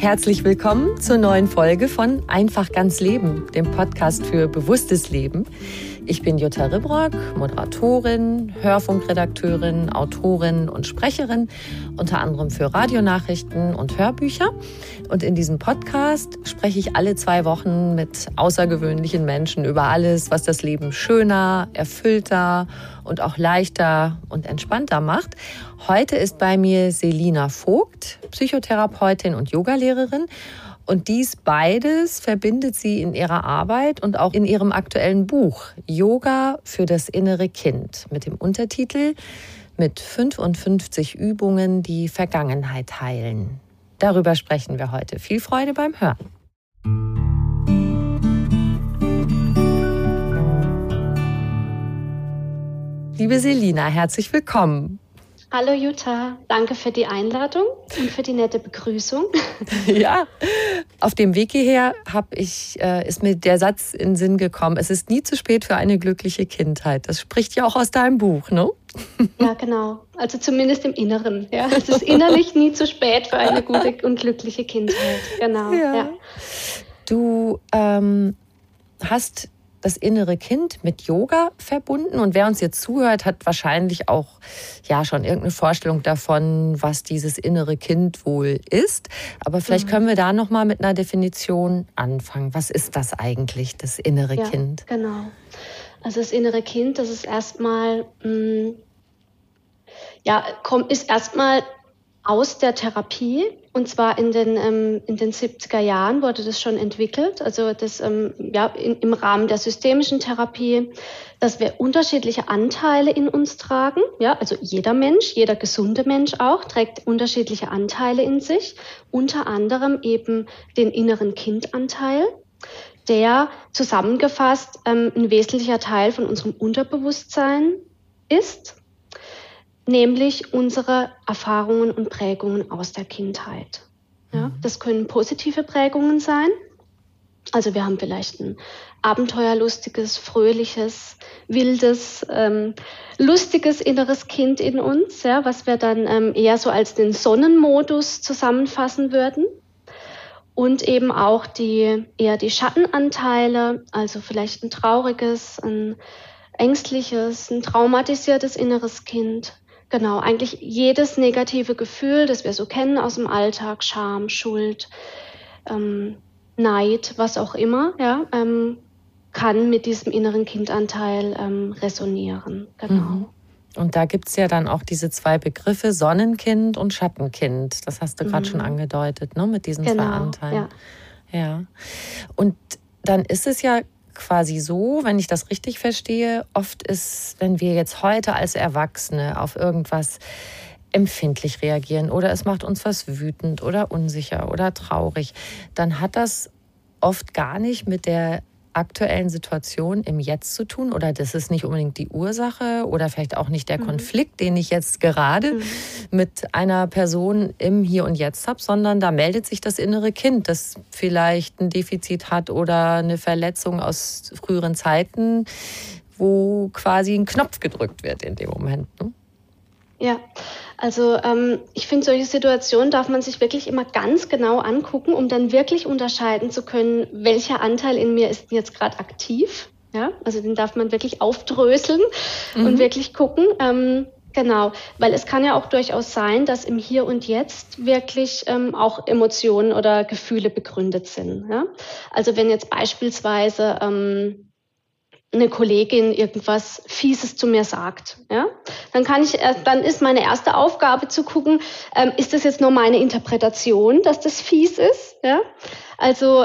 Herzlich willkommen zur neuen Folge von Einfach ganz Leben, dem Podcast für bewusstes Leben. Ich bin Jutta Ribrock, Moderatorin, Hörfunkredakteurin, Autorin und Sprecherin, unter anderem für Radionachrichten und Hörbücher. Und in diesem Podcast spreche ich alle 2 Wochen mit außergewöhnlichen Menschen über alles, was das Leben schöner, erfüllter und auch leichter und entspannter macht. Heute ist bei mir Selina Vogt, Psychotherapeutin und Yogalehrerin. Und dies beides verbindet sie in ihrer Arbeit und auch in ihrem aktuellen Buch Yoga für das innere Kind mit dem Untertitel Mit 55 Übungen, die Vergangenheit heilen. Darüber sprechen wir heute. Viel Freude beim Hören. Liebe Selina, herzlich willkommen. Hallo Jutta, danke für die Einladung und für die nette Begrüßung. Ja, auf dem Weg hierher ist mir der Satz in den Sinn gekommen, es ist nie zu spät für eine glückliche Kindheit. Das spricht ja auch aus deinem Buch, ne? Ja, genau. Also zumindest im Inneren. Ja. Es ist innerlich nie zu spät für eine gute und glückliche Kindheit. Genau. Ja. Ja. Du hast das innere Kind mit Yoga verbunden. Und wer uns jetzt zuhört, hat wahrscheinlich auch schon irgendeine Vorstellung davon, was dieses innere Kind wohl ist. Aber vielleicht können wir da noch mal mit einer Definition anfangen. Was ist das eigentlich, das innere Kind? Genau. Also das innere Kind, das ist erstmal ist erstmal aus der Therapie, und zwar in den 70er Jahren wurde das schon entwickelt, also das im Rahmen der systemischen Therapie, dass wir unterschiedliche Anteile in uns tragen, also jeder Mensch, jeder gesunde Mensch auch, trägt unterschiedliche Anteile in sich, unter anderem eben den inneren Kindanteil, der zusammengefasst ein wesentlicher Teil von unserem Unterbewusstsein ist, nämlich unsere Erfahrungen und Prägungen aus der Kindheit. Ja, das können positive Prägungen sein. Also wir haben vielleicht ein abenteuerlustiges, fröhliches, wildes, lustiges inneres Kind in uns, was wir dann eher so als den Sonnenmodus zusammenfassen würden. Und eben auch eher die Schattenanteile, also vielleicht ein trauriges, ein ängstliches, ein traumatisiertes inneres Kind. Genau, eigentlich jedes negative Gefühl, das wir so kennen aus dem Alltag, Scham, Schuld, Neid, was auch immer, kann mit diesem inneren Kindanteil resonieren. Genau. Und da gibt es ja dann auch diese 2 Begriffe, Sonnenkind und Schattenkind. Das hast du gerade schon angedeutet, ne, mit diesen 2 Anteilen. Ja. Und dann ist es ja quasi so, wenn ich das richtig verstehe, oft ist, wenn wir jetzt heute als Erwachsene auf irgendwas empfindlich reagieren oder es macht uns was wütend oder unsicher oder traurig, dann hat das oft gar nicht mit der aktuellen Situation im Jetzt zu tun, oder das ist nicht unbedingt die Ursache oder vielleicht auch nicht der Konflikt, den ich jetzt gerade mit einer Person im Hier und Jetzt habe, sondern da meldet sich das innere Kind, das vielleicht ein Defizit hat oder eine Verletzung aus früheren Zeiten, wo quasi ein Knopf gedrückt wird in dem Moment. Ne? Ja, also ich finde, solche Situationen darf man sich wirklich immer ganz genau angucken, um dann wirklich unterscheiden zu können, welcher Anteil in mir ist jetzt gerade aktiv. Ja, also den darf man wirklich aufdröseln und wirklich gucken. Genau, weil es kann ja auch durchaus sein, dass im Hier und Jetzt wirklich auch Emotionen oder Gefühle begründet sind. Ja? Also wenn jetzt beispielsweise eine Kollegin irgendwas Fieses zu mir sagt, dann ist meine erste Aufgabe zu gucken, ist das jetzt nur meine Interpretation, dass das fies ist, Also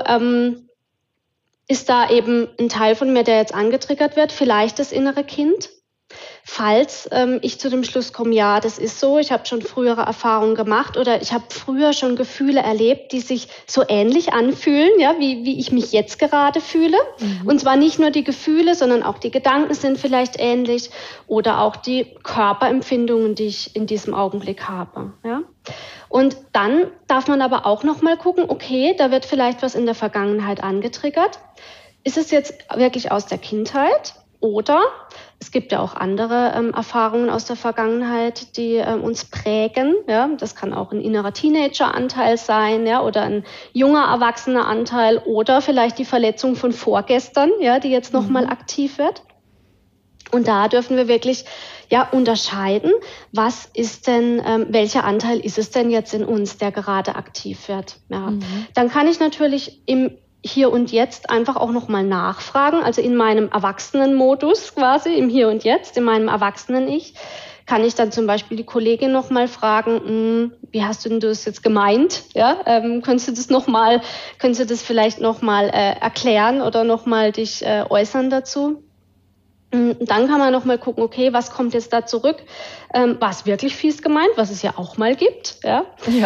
ist da eben ein Teil von mir, der jetzt angetriggert wird, vielleicht das innere Kind. Falls ich zu dem Schluss komme, ja, das ist so, ich habe schon frühere Erfahrungen gemacht oder ich habe früher schon Gefühle erlebt, die sich so ähnlich anfühlen, wie ich mich jetzt gerade fühle. Und zwar nicht nur die Gefühle, sondern auch die Gedanken sind vielleicht ähnlich oder auch die Körperempfindungen, die ich in diesem Augenblick habe. Ja? Und dann darf man aber auch noch mal gucken, okay, da wird vielleicht was in der Vergangenheit angetriggert. Ist es jetzt wirklich aus der Kindheit? Oder Es gibt ja auch andere Erfahrungen aus der Vergangenheit, die uns prägen. Ja? Das kann auch ein innerer Teenager-Anteil sein, ja? Oder ein junger erwachsener Anteil oder vielleicht die Verletzung von vorgestern, ja? Die jetzt nochmal aktiv wird. Und da dürfen wir wirklich unterscheiden, was ist denn, welcher Anteil ist es denn jetzt in uns, der gerade aktiv wird. Ja. Dann kann ich natürlich im Hier und Jetzt einfach auch nochmal nachfragen, also in meinem Erwachsenenmodus quasi, im Hier und Jetzt, in meinem Erwachsenen-Ich, kann ich dann zum Beispiel die Kollegin nochmal fragen, wie hast du denn das jetzt gemeint? Ja, könntest du das vielleicht nochmal erklären oder nochmal dich äußern dazu? Dann kann man nochmal gucken, okay, was kommt jetzt da zurück? War es wirklich fies gemeint, was es ja auch mal gibt? Ja.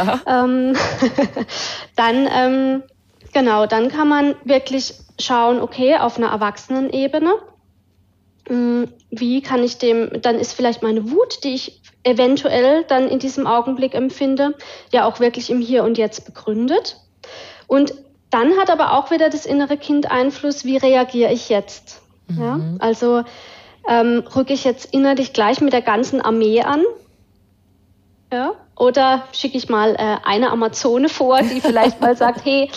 Dann kann man wirklich schauen, okay, auf einer Erwachsenenebene, wie kann ich dann ist vielleicht meine Wut, die ich eventuell dann in diesem Augenblick empfinde, ja auch wirklich im Hier und Jetzt begründet. Und dann hat aber auch wieder das innere Kind Einfluss, wie reagiere ich jetzt? Ja, also rücke ich jetzt innerlich gleich mit der ganzen Armee an? Ja, oder schicke ich mal eine Amazone vor, die vielleicht mal sagt, hey,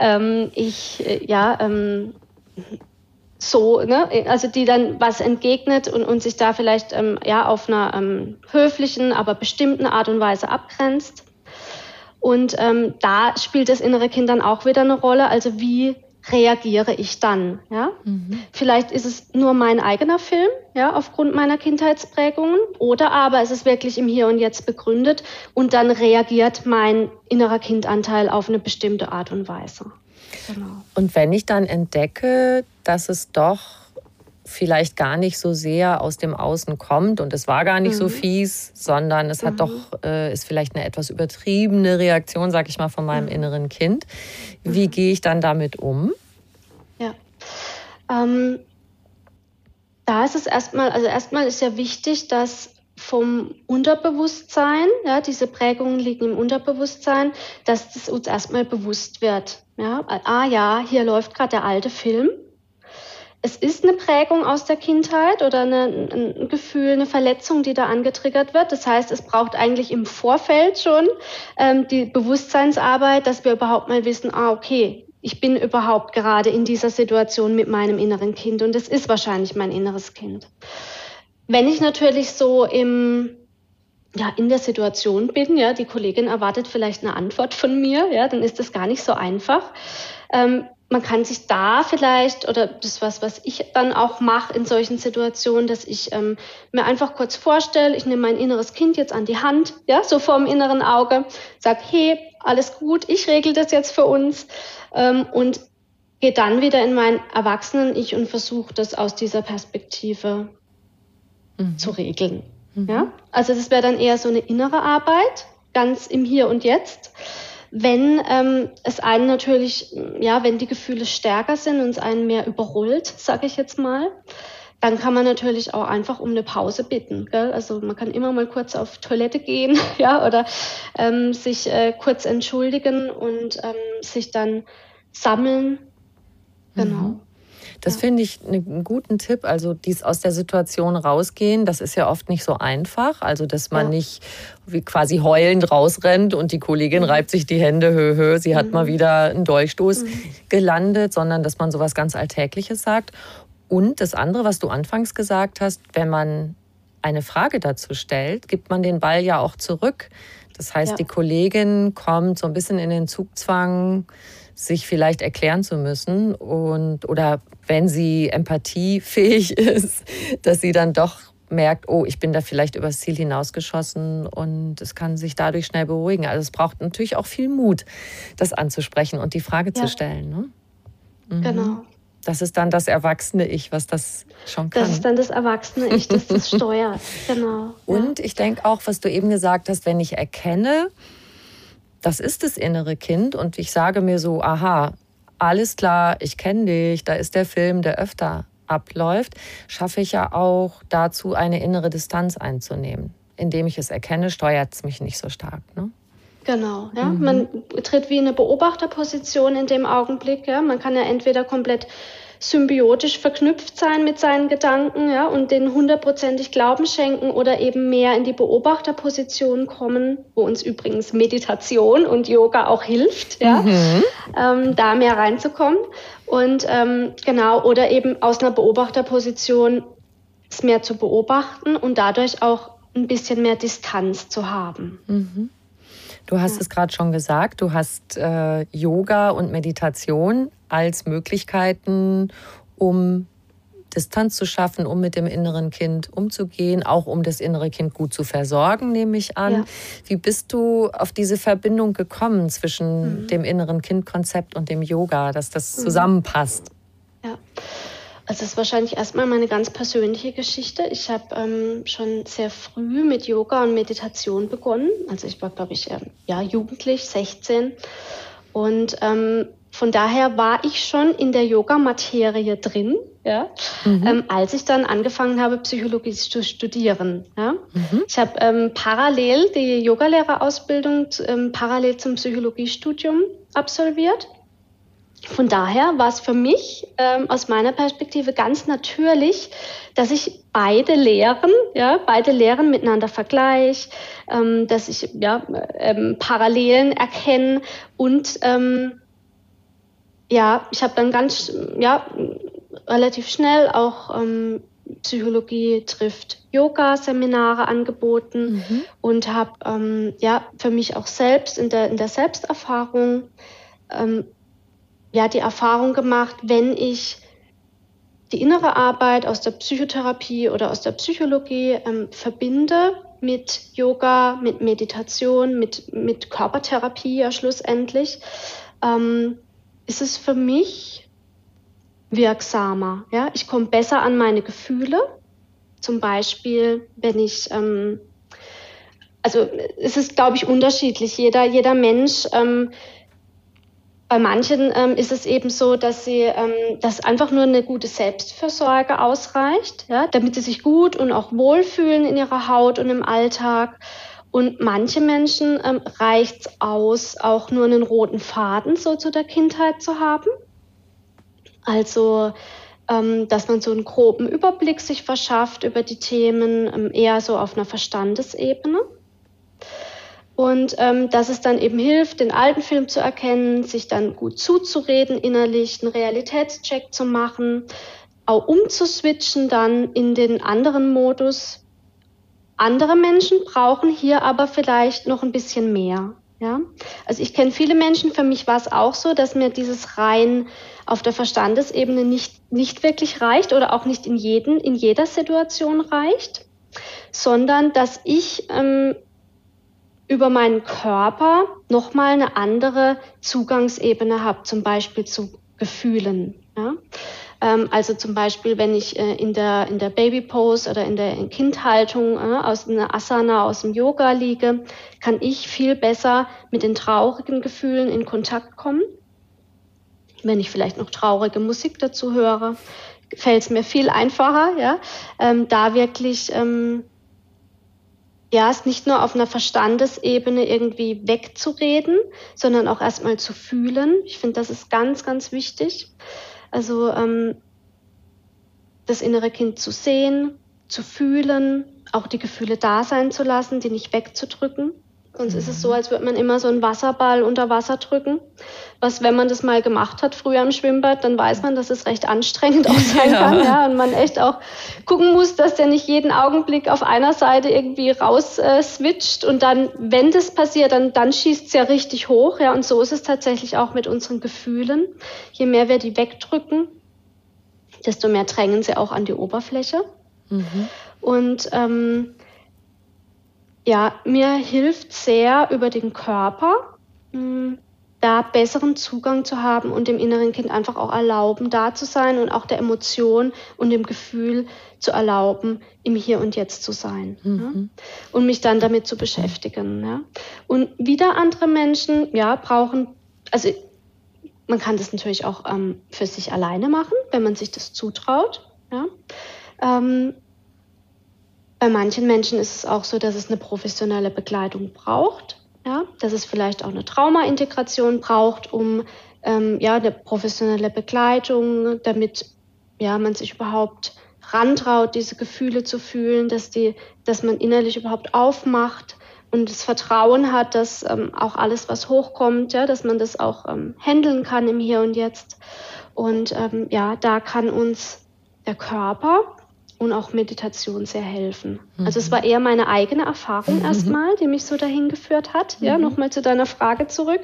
also die dann was entgegnet und sich da vielleicht auf einer höflichen, aber bestimmten Art und Weise abgrenzt. Und da spielt das innere Kind dann auch wieder eine Rolle, also wie reagiere ich dann? Ja? Vielleicht ist es nur mein eigener Film, ja, aufgrund meiner Kindheitsprägungen, oder aber es ist wirklich im Hier und Jetzt begründet und dann reagiert mein innerer Kindanteil auf eine bestimmte Art und Weise. Genau. Und wenn ich dann entdecke, dass es doch vielleicht gar nicht so sehr aus dem Außen kommt und es war gar nicht so fies, sondern es hat ist vielleicht eine etwas übertriebene Reaktion, sag ich mal, von meinem inneren Kind. Wie gehe ich dann damit um? Ja, da ist es erstmal ist ja wichtig, dass vom Unterbewusstsein, ja, diese Prägungen liegen im Unterbewusstsein, dass das uns erstmal bewusst wird. Ja, hier läuft gerade der alte Film. Es ist eine Prägung aus der Kindheit oder ein Gefühl, eine Verletzung, die da angetriggert wird. Das heißt, es braucht eigentlich im Vorfeld schon die Bewusstseinsarbeit, dass wir überhaupt mal wissen, okay, ich bin überhaupt gerade in dieser Situation mit meinem inneren Kind und es ist wahrscheinlich mein inneres Kind. Wenn ich natürlich so in der Situation bin, ja, die Kollegin erwartet vielleicht eine Antwort von mir, ja, dann ist das gar nicht so einfach. Man kann sich da vielleicht, oder das was ich dann auch mache in solchen Situationen, dass ich mir einfach kurz vorstelle, ich nehme mein inneres Kind jetzt an die Hand, ja, so vor dem inneren Auge, sage, hey, alles gut, ich regel das jetzt für uns und gehe dann wieder in mein Erwachsenen-Ich und versuche das aus dieser Perspektive zu regeln. Ja? Also das wäre dann eher so eine innere Arbeit, ganz im Hier und Jetzt. Wenn es einen natürlich, wenn die Gefühle stärker sind und es einen mehr überrollt, sage ich jetzt mal, dann kann man natürlich auch einfach um eine Pause bitten. Gell? Also man kann immer mal kurz auf Toilette gehen, ja, oder sich kurz entschuldigen und sich dann sammeln. Genau. Das finde ich einen guten Tipp, also dies aus der Situation rausgehen, das ist ja oft nicht so einfach, also dass man nicht wie quasi heulend rausrennt und die Kollegin reibt sich die Hände, sie hat mal wieder einen Dolchstoß gelandet, sondern dass man sowas ganz Alltägliches sagt. Und das andere, was du anfangs gesagt hast, wenn man eine Frage dazu stellt, gibt man den Ball ja auch zurück. Das heißt, die Kollegin kommt so ein bisschen in den Zugzwang, sich vielleicht erklären zu müssen oder wenn sie empathiefähig ist, dass sie dann doch merkt, oh, ich bin da vielleicht übers Ziel hinausgeschossen und es kann sich dadurch schnell beruhigen. Also es braucht natürlich auch viel Mut, das anzusprechen und die Frage zu stellen. Ne? Genau. Das ist dann das erwachsene Ich, was das schon kann. Das ist dann das erwachsene Ich, das das steuert. Genau. Und ich denke auch, was du eben gesagt hast, wenn ich erkenne, das ist das innere Kind und ich sage mir so, aha, alles klar, ich kenne dich, da ist der Film, der öfter abläuft, schaffe ich ja auch dazu, eine innere Distanz einzunehmen. Indem ich es erkenne, steuert es mich nicht so stark. Ne? Genau, ja. Man tritt wie in eine Beobachterposition in dem Augenblick. Ja. Man kann ja entweder komplett symbiotisch verknüpft sein mit seinen Gedanken, ja, und denen 100%ig Glauben schenken oder eben mehr in die Beobachterposition kommen, wo uns übrigens Meditation und Yoga auch hilft, ja, da mehr reinzukommen. Und genau, oder eben aus einer Beobachterposition es mehr zu beobachten und dadurch auch ein bisschen mehr Distanz zu haben. Mhm. Du hast es gerade schon gesagt, du hast Yoga und Meditation als Möglichkeiten, um Distanz zu schaffen, um mit dem inneren Kind umzugehen, auch um das innere Kind gut zu versorgen, nehme ich an. Ja. Wie bist du auf diese Verbindung gekommen zwischen dem inneren Kind-Konzept und dem Yoga, dass das zusammenpasst? Ja. Also das ist wahrscheinlich erstmal meine ganz persönliche Geschichte. Ich habe schon sehr früh mit Yoga und Meditation begonnen. Also ich war, glaube ich, jugendlich, 16. Und von daher war ich schon in der Yoga-Materie drin, ja, als ich dann angefangen habe, Psychologie zu studieren. Ja. Ich habe parallel die Yogalehrerausbildung parallel zum Psychologiestudium absolviert. Von daher war es für mich aus meiner Perspektive ganz natürlich, dass ich beide Lehren miteinander vergleiche, dass ich Parallelen erkenne und ich habe dann relativ schnell auch Psychologie trifft Yoga-Seminare angeboten und habe für mich auch selbst in der Selbsterfahrung die Erfahrung gemacht, wenn ich die innere Arbeit aus der Psychotherapie oder aus der Psychologie verbinde mit Yoga, mit Meditation, mit Körpertherapie ja schlussendlich, ist es für mich wirksamer. Ja? Ich komme besser an meine Gefühle. Zum Beispiel, wenn ich, es ist, glaube ich, unterschiedlich. Jeder Mensch, bei manchen ist es eben so, dass einfach nur eine gute Selbstfürsorge ausreicht, ja, damit sie sich gut und auch wohlfühlen in ihrer Haut und im Alltag. Und manche Menschen reicht es aus, auch nur einen roten Faden so zu der Kindheit zu haben. Also, dass man so einen groben Überblick sich verschafft über die Themen, eher so auf einer Verstandesebene. Und dass es dann eben hilft, den alten Film zu erkennen, sich dann gut zuzureden innerlich, einen Realitätscheck zu machen, auch umzuswitchen dann in den anderen Modus. Andere Menschen brauchen hier aber vielleicht noch ein bisschen mehr. Ja? Also ich kenne viele Menschen, für mich war es auch so, dass mir dieses rein auf der Verstandesebene nicht wirklich reicht oder auch nicht in jeder Situation reicht, sondern dass ich über meinen Körper nochmal eine andere Zugangsebene habe, zum Beispiel zu Gefühlen. Ja? Also zum Beispiel, wenn ich in der Baby Pose oder in der Kindhaltung aus einer Asana, aus dem Yoga liege, kann ich viel besser mit den traurigen Gefühlen in Kontakt kommen. Wenn ich vielleicht noch traurige Musik dazu höre, fällt es mir viel einfacher, ja? Da wirklich es nicht nur auf einer Verstandesebene irgendwie wegzureden, sondern auch erstmal zu fühlen. Ich finde, das ist ganz, ganz wichtig. Also das innere Kind zu sehen, zu fühlen, auch die Gefühle da sein zu lassen, die nicht wegzudrücken. Sonst ist es so, als würde man immer so einen Wasserball unter Wasser drücken. Was, wenn man das mal gemacht hat früher im Schwimmbad, dann weiß man, dass es recht anstrengend auch sein kann. Ja, und man echt auch gucken muss, dass der nicht jeden Augenblick auf einer Seite irgendwie raus switcht. Und dann, wenn das passiert, dann schießt es ja richtig hoch. Ja, und so ist es tatsächlich auch mit unseren Gefühlen. Je mehr wir die wegdrücken, desto mehr drängen sie auch an die Oberfläche. Und mir hilft sehr über den Körper, da besseren Zugang zu haben und dem inneren Kind einfach auch erlauben, da zu sein und auch der Emotion und dem Gefühl zu erlauben, im Hier und Jetzt zu sein. Ja? Und mich dann damit zu beschäftigen. Ja? Und wieder andere Menschen brauchen, also man kann das natürlich auch für sich alleine machen, wenn man sich das zutraut. Ja? Bei manchen Menschen ist es auch so, dass es eine professionelle Begleitung braucht, ja? Dass es vielleicht auch eine Trauma-Integration braucht, um eine professionelle Begleitung, damit man sich überhaupt rantraut, diese Gefühle zu fühlen, dass man innerlich überhaupt aufmacht und das Vertrauen hat, dass auch alles, was hochkommt, dass man das auch handeln kann im Hier und Jetzt. Und da kann uns der Körper und auch Meditation sehr helfen. Also es war eher meine eigene Erfahrung erstmal, die mich so dahin geführt hat. Ja, nochmal zu deiner Frage zurück.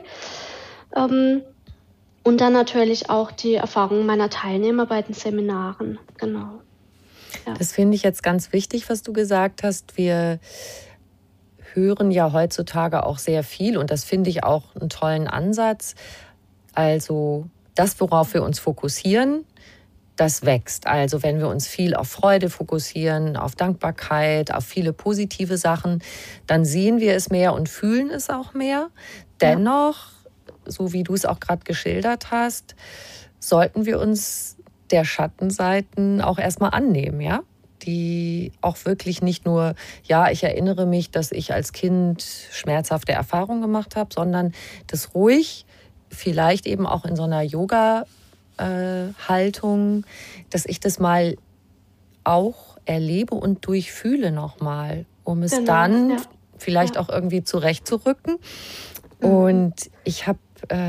Und dann natürlich auch die Erfahrung meiner Teilnehmer bei den Seminaren. Genau. Ja. Das finde ich jetzt ganz wichtig, was du gesagt hast. Wir hören ja heutzutage auch sehr viel und das finde ich auch einen tollen Ansatz. Also das, worauf wir uns fokussieren, das wächst. Also wenn wir uns viel auf Freude fokussieren, auf Dankbarkeit, auf viele positive Sachen, dann sehen wir es mehr und fühlen es auch mehr. Dennoch, so wie du es auch gerade geschildert hast, sollten wir uns der Schattenseiten auch erstmal annehmen, ja? Die auch wirklich nicht nur, ich erinnere mich, dass ich als Kind schmerzhafte Erfahrungen gemacht habe, sondern das ruhig, vielleicht eben auch in so einer Yoga-Haltung, dass ich das mal auch erlebe und durchfühle nochmal, um es dann vielleicht auch irgendwie zurechtzurücken. Und ich habe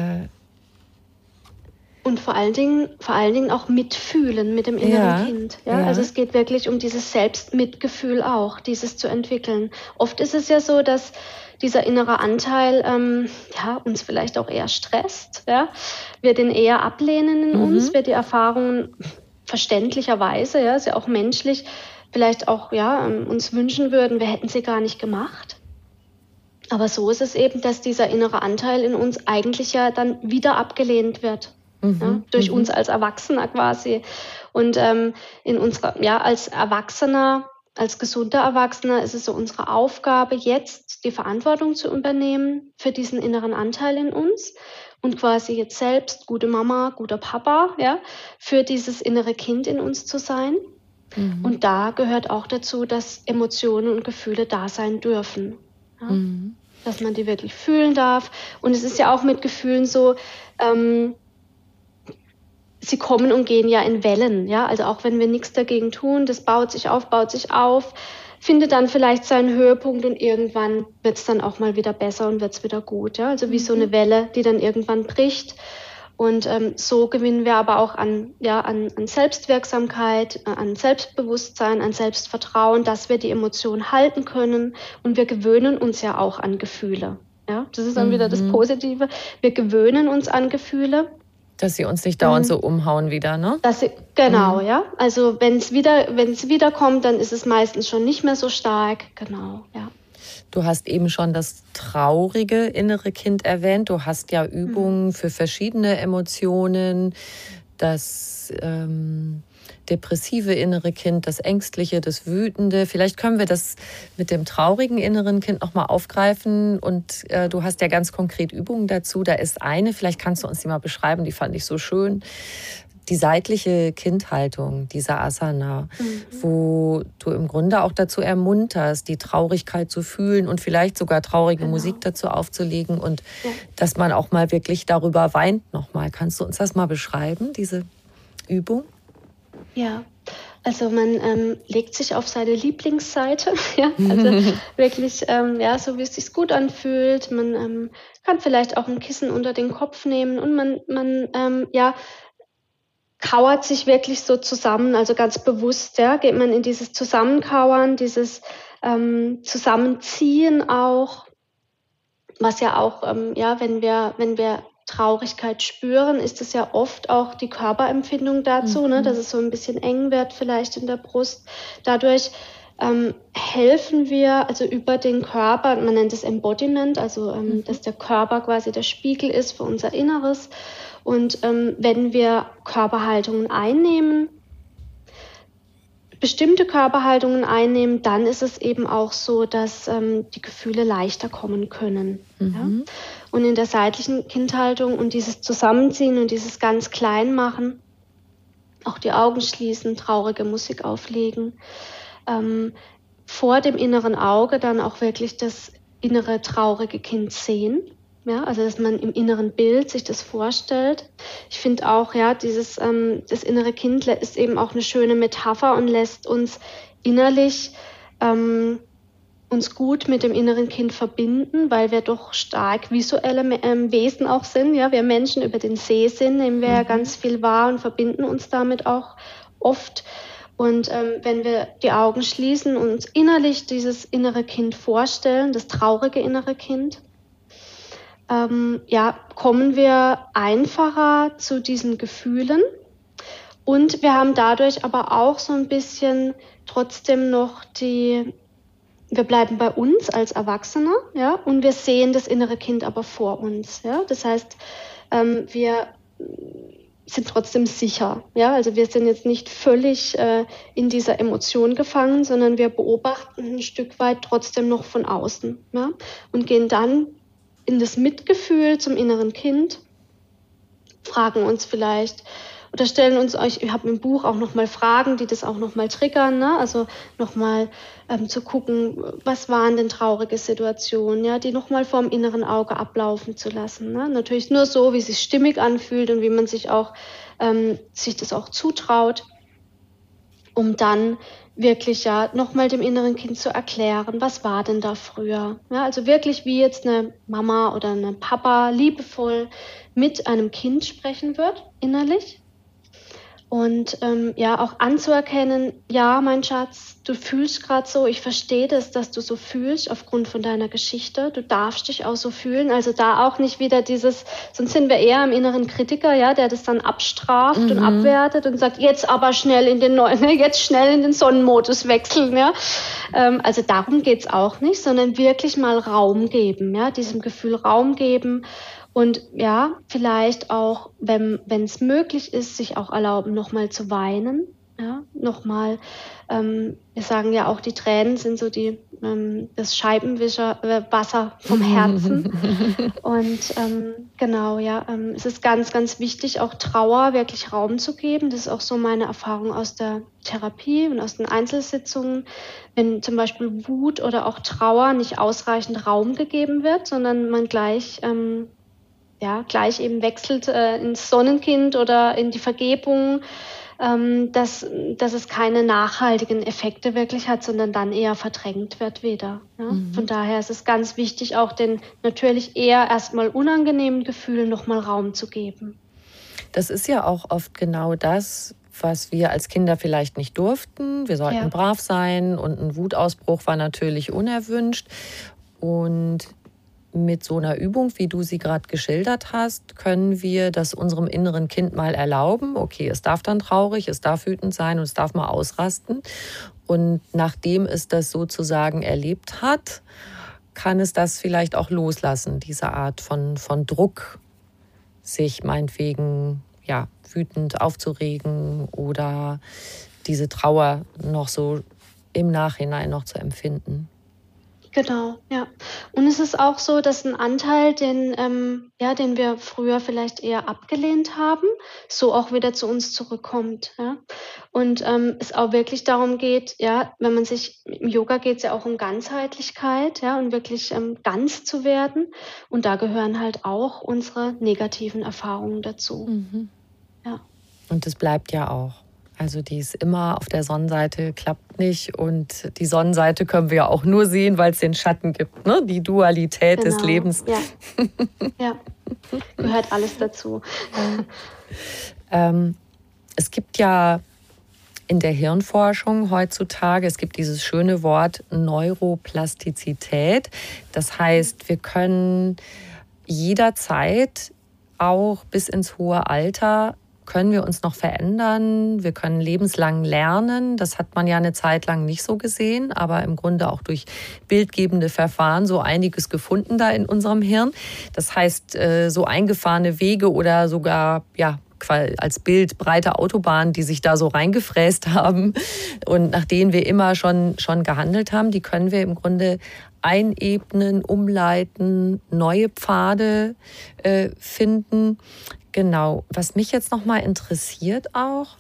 und vor allen Dingen auch mitfühlen mit dem inneren Kind. Ja? Also es geht wirklich um dieses Selbstmitgefühl auch, dieses zu entwickeln. Oft ist es ja so, dass dieser innere Anteil uns vielleicht auch eher stresst. Ja? Wir den eher ablehnen in uns, wir die Erfahrungen verständlicherweise, ist ja auch menschlich, vielleicht auch uns wünschen würden, wir hätten sie gar nicht gemacht. Aber so ist es eben, dass dieser innere Anteil in uns eigentlich ja dann wieder abgelehnt wird. Durch uns als Erwachsener quasi. Und in unserer, als Erwachsener, als gesunder Erwachsener ist es so unsere Aufgabe, jetzt die Verantwortung zu übernehmen für diesen inneren Anteil in uns und quasi jetzt selbst gute Mama, guter Papa, für dieses innere Kind in uns zu sein. Und da gehört auch dazu, dass Emotionen und Gefühle da sein dürfen. Ja? Dass man die wirklich fühlen darf. Und es ist ja auch mit Gefühlen so, sie kommen und gehen ja in Wellen, also auch wenn wir nichts dagegen tun, das baut sich auf, findet dann vielleicht seinen Höhepunkt und irgendwann wird es dann auch mal wieder besser und wird es wieder gut, also wie so eine Welle, die dann irgendwann bricht. Und so gewinnen wir aber auch an Selbstwirksamkeit, an Selbstbewusstsein, an Selbstvertrauen, dass wir die Emotionen halten können und wir gewöhnen uns ja auch an Gefühle. Ja? Das ist dann wieder das Positive, wir gewöhnen uns an Gefühle. Dass sie uns nicht dauernd so umhauen wieder, ne? Genau. Also wenn es wieder kommt, dann ist es meistens schon nicht mehr so stark. Genau, ja. Du hast eben schon das traurige innere Kind erwähnt. Du hast ja Übungen für verschiedene Emotionen, das depressive innere Kind, das ängstliche, das wütende. Vielleicht können wir das mit dem traurigen inneren Kind nochmal aufgreifen. Und du hast ja ganz konkret Übungen dazu. Da ist eine, vielleicht kannst du uns die mal beschreiben, die fand ich so schön. Die seitliche Kindhaltung, dieser Asana, wo du im Grunde auch dazu ermunterst, die Traurigkeit zu fühlen und vielleicht sogar traurige Musik dazu aufzulegen und dass man auch mal wirklich darüber weint nochmal. Kannst du uns das mal beschreiben, diese Übung? Ja, also man legt sich auf seine Lieblingsseite, also wirklich, so wie es sich gut anfühlt. Man kann vielleicht auch ein Kissen unter den Kopf nehmen und man kauert sich wirklich so zusammen, also ganz bewusst, geht man in dieses Zusammenkauern, dieses Zusammenziehen auch, was ja auch, wenn wir Traurigkeit spüren, ist es ja oft auch die Körperempfindung dazu, dass es so ein bisschen eng wird vielleicht in der Brust. Dadurch helfen wir also über den Körper, man nennt es Embodiment, also dass der Körper quasi der Spiegel ist für unser Inneres. Und wenn wir Körperhaltungen einnehmen, bestimmte Körperhaltungen einnehmen, dann ist es eben auch so, dass die Gefühle leichter kommen können. Ja? Und in der seitlichen Kindhaltung und dieses Zusammenziehen und dieses ganz Kleinmachen, auch die Augen schließen, traurige Musik auflegen, vor dem inneren Auge dann auch wirklich das innere traurige Kind sehen. Ja, also dass man im inneren Bild sich das vorstellt. Ich finde auch, ja, das innere Kind ist eben auch eine schöne Metapher und lässt uns innerlich uns gut mit dem inneren Kind verbinden, weil wir doch stark visuelle Wesen auch sind. Ja, wir Menschen über den Sehsinn nehmen wir ja ganz viel wahr und verbinden uns damit auch oft. Und wenn wir die Augen schließen und uns innerlich dieses innere Kind vorstellen, das traurige innere Kind, kommen wir einfacher zu diesen Gefühlen. Und wir haben dadurch aber auch so ein bisschen trotzdem noch wir bleiben bei uns als Erwachsene, ja, und wir sehen das innere Kind aber vor uns, ja. Das heißt, wir sind trotzdem sicher, ja. Also wir sind jetzt nicht völlig in dieser Emotion gefangen, sondern wir beobachten ein Stück weit trotzdem noch von außen, ja, und gehen dann in das Mitgefühl zum inneren Kind, fragen uns vielleicht oder stellen uns ich habe im Buch auch nochmal Fragen, die das auch nochmal triggern, ne? Also nochmal zu gucken, was waren denn traurige Situationen, ja, die nochmal vor dem inneren Auge ablaufen zu lassen, ne? Natürlich nur so, wie es sich stimmig anfühlt und wie man sich das auch zutraut, um dann wirklich ja nochmal dem inneren Kind zu erklären, was war denn da früher. Ja, also wirklich wie jetzt eine Mama oder ein Papa liebevoll mit einem Kind sprechen wird, innerlich. Und auch anzuerkennen, ja, mein Schatz, du fühlst gerade so, ich verstehe das, dass du so fühlst aufgrund von deiner Geschichte. Du darfst dich auch so fühlen. Also da auch nicht wieder sonst sind wir eher im inneren Kritiker, ja, der das dann abstraft und abwertet und sagt, jetzt aber schnell jetzt schnell in den Sonnenmodus wechseln, ja. Also darum geht's auch nicht, sondern wirklich mal Raum geben, ja, diesem Gefühl Raum geben. Und ja, vielleicht auch, wenn es möglich ist, sich auch erlauben, nochmal zu weinen. Ja, nochmal, wir sagen ja auch, die Tränen sind so das Scheibenwischer-Wasser vom Herzen. Und genau, ja, es ist ganz, ganz wichtig, auch Trauer wirklich Raum zu geben. Das ist auch so meine Erfahrung aus der Therapie und aus den Einzelsitzungen. Wenn zum Beispiel Wut oder auch Trauer nicht ausreichend Raum gegeben wird, sondern man gleich eben wechselt ins Sonnenkind oder in die Vergebung, dass es keine nachhaltigen Effekte wirklich hat, sondern dann eher verdrängt wird wieder. Ja? Von daher ist es ganz wichtig, auch den natürlich eher erstmal unangenehmen Gefühlen nochmal Raum zu geben. Das ist ja auch oft genau das, was wir als Kinder vielleicht nicht durften. Wir sollten brav sein und ein Wutausbruch war natürlich unerwünscht. Und mit so einer Übung, wie du sie gerade geschildert hast, können wir das unserem inneren Kind mal erlauben. Okay, es darf dann traurig, es darf wütend sein und es darf mal ausrasten. Und nachdem es das sozusagen erlebt hat, kann es das vielleicht auch loslassen, diese Art von Druck, sich meinetwegen wütend aufzuregen oder diese Trauer noch so im Nachhinein noch zu empfinden. Genau, ja. Und es ist auch so, dass ein Anteil, den wir früher vielleicht eher abgelehnt haben, so auch wieder zu uns zurückkommt. Ja? Und es auch wirklich darum geht, ja, im Yoga geht es ja auch um Ganzheitlichkeit, ja, und wirklich ganz zu werden. Und da gehören halt auch unsere negativen Erfahrungen dazu. Ja. Und das bleibt ja auch. Also die ist immer auf der Sonnenseite, klappt nicht. Und die Sonnenseite können wir ja auch nur sehen, weil es den Schatten gibt, ne? Die Dualität des Lebens. Ja, gehört alles dazu. Es gibt ja in der Hirnforschung heutzutage, es gibt dieses schöne Wort Neuroplastizität. Das heißt, wir können jederzeit auch bis ins hohe Alter können wir uns noch verändern, wir können lebenslang lernen. Das hat man ja eine Zeit lang nicht so gesehen, aber im Grunde auch durch bildgebende Verfahren so einiges gefunden da in unserem Hirn. Das heißt, so eingefahrene Wege oder sogar als Bild breite Autobahnen, die sich da so reingefräst haben und nach denen wir immer schon gehandelt haben, die können wir im Grunde einebnen, umleiten, neue Pfade finden. Genau. Was mich jetzt noch mal interessiert auch,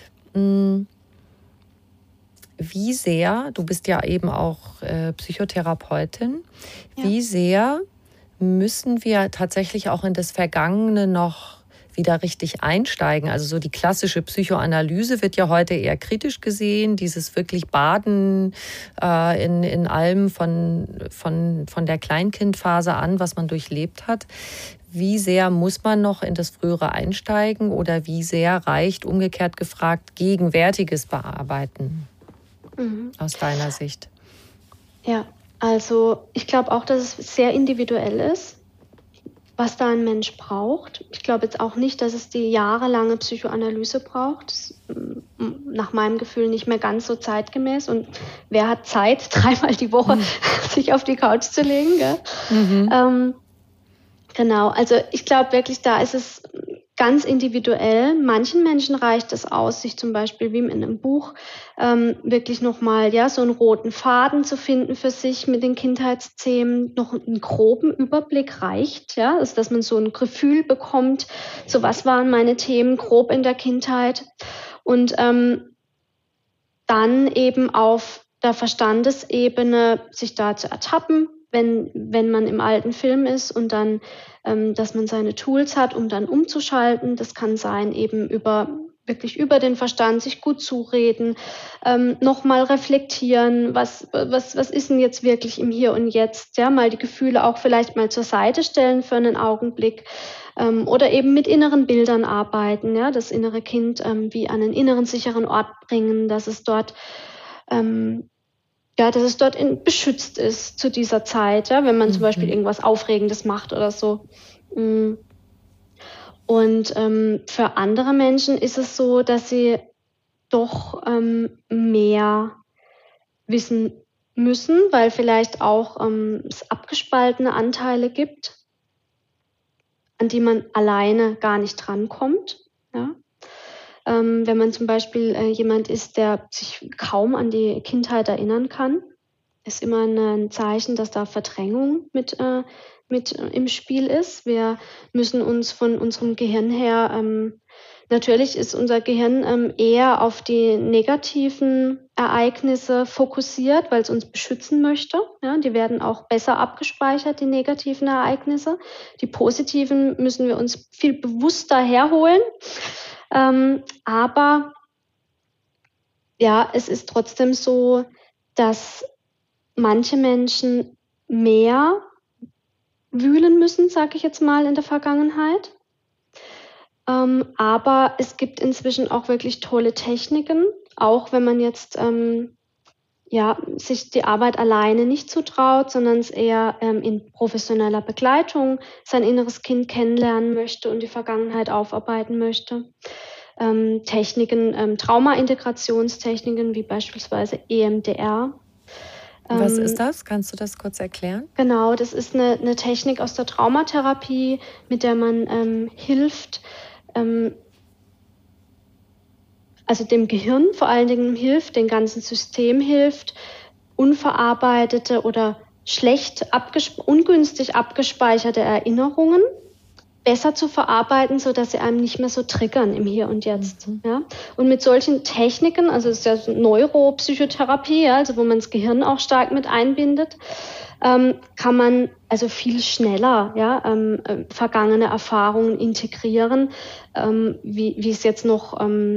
wie sehr, du bist ja eben auch Psychotherapeutin, wie sehr müssen wir tatsächlich auch in das Vergangene noch wieder richtig einsteigen? Also so die klassische Psychoanalyse wird ja heute eher kritisch gesehen, dieses wirklich Baden in allem von der Kleinkindphase an, was man durchlebt hat. Wie sehr muss man noch in das Frühere einsteigen oder wie sehr reicht, umgekehrt gefragt, gegenwärtiges Bearbeiten aus deiner Sicht? Ja, also ich glaube auch, dass es sehr individuell ist, was da ein Mensch braucht. Ich glaube jetzt auch nicht, dass es die jahrelange Psychoanalyse braucht. Das ist nach meinem Gefühl nicht mehr ganz so zeitgemäß. Und wer hat Zeit, 3-mal die Woche sich auf die Couch zu legen? Gell? Genau, also ich glaube wirklich, da ist es ganz individuell. Manchen Menschen reicht es aus, sich zum Beispiel wie in einem Buch wirklich nochmal so einen roten Faden zu finden für sich mit den Kindheitsthemen. Noch einen groben Überblick reicht, also dass man so ein Gefühl bekommt, so was waren meine Themen grob in der Kindheit. Und dann eben auf der Verstandesebene sich da zu ertappen, wenn man im alten Film ist und dann, dass man seine Tools hat, um dann umzuschalten. Das kann sein eben wirklich über den Verstand sich gut zureden, nochmal reflektieren, was ist denn jetzt wirklich im Hier und Jetzt, mal die Gefühle auch vielleicht mal zur Seite stellen für einen Augenblick oder eben mit inneren Bildern arbeiten, das innere Kind wie an einen inneren sicheren Ort bringen, dass es dort beschützt ist zu dieser Zeit, wenn man zum Beispiel irgendwas Aufregendes macht oder so. Und für andere Menschen ist es so, dass sie doch mehr wissen müssen, weil vielleicht auch es abgespaltene Anteile gibt, an die man alleine gar nicht drankommt. Ja? Wenn man zum Beispiel jemand ist, der sich kaum an die Kindheit erinnern kann, ist immer ein Zeichen, dass da Verdrängung mit im Spiel ist. Wir müssen uns von unserem Gehirn her, natürlich ist unser Gehirn eher auf die negativen Ereignisse fokussiert, weil es uns beschützen möchte. Ja, die werden auch besser abgespeichert, die negativen Ereignisse. Die positiven müssen wir uns viel bewusster herholen. Aber es ist trotzdem so, dass manche Menschen mehr wühlen müssen, sage ich jetzt mal, in der Vergangenheit. Aber es gibt inzwischen auch wirklich tolle Techniken, auch wenn man jetzt sich die Arbeit alleine nicht zutraut, sondern es eher in professioneller Begleitung sein inneres Kind kennenlernen möchte und die Vergangenheit aufarbeiten möchte. Techniken, Trauma-Integrationstechniken wie beispielsweise EMDR. Was ist das? Kannst du das kurz erklären? Genau, das ist eine Technik aus der Traumatherapie, mit der man hilft, also dem Gehirn vor allen Dingen hilft, dem ganzen System hilft, unverarbeitete oder ungünstig abgespeicherte Erinnerungen besser zu verarbeiten, sodass sie einem nicht mehr so triggern im Hier und Jetzt. Ja? Und mit solchen Techniken, also es ist ja Neuropsychotherapie, also wo man das Gehirn auch stark mit einbindet, kann man also viel schneller vergangene Erfahrungen integrieren, wie es jetzt noch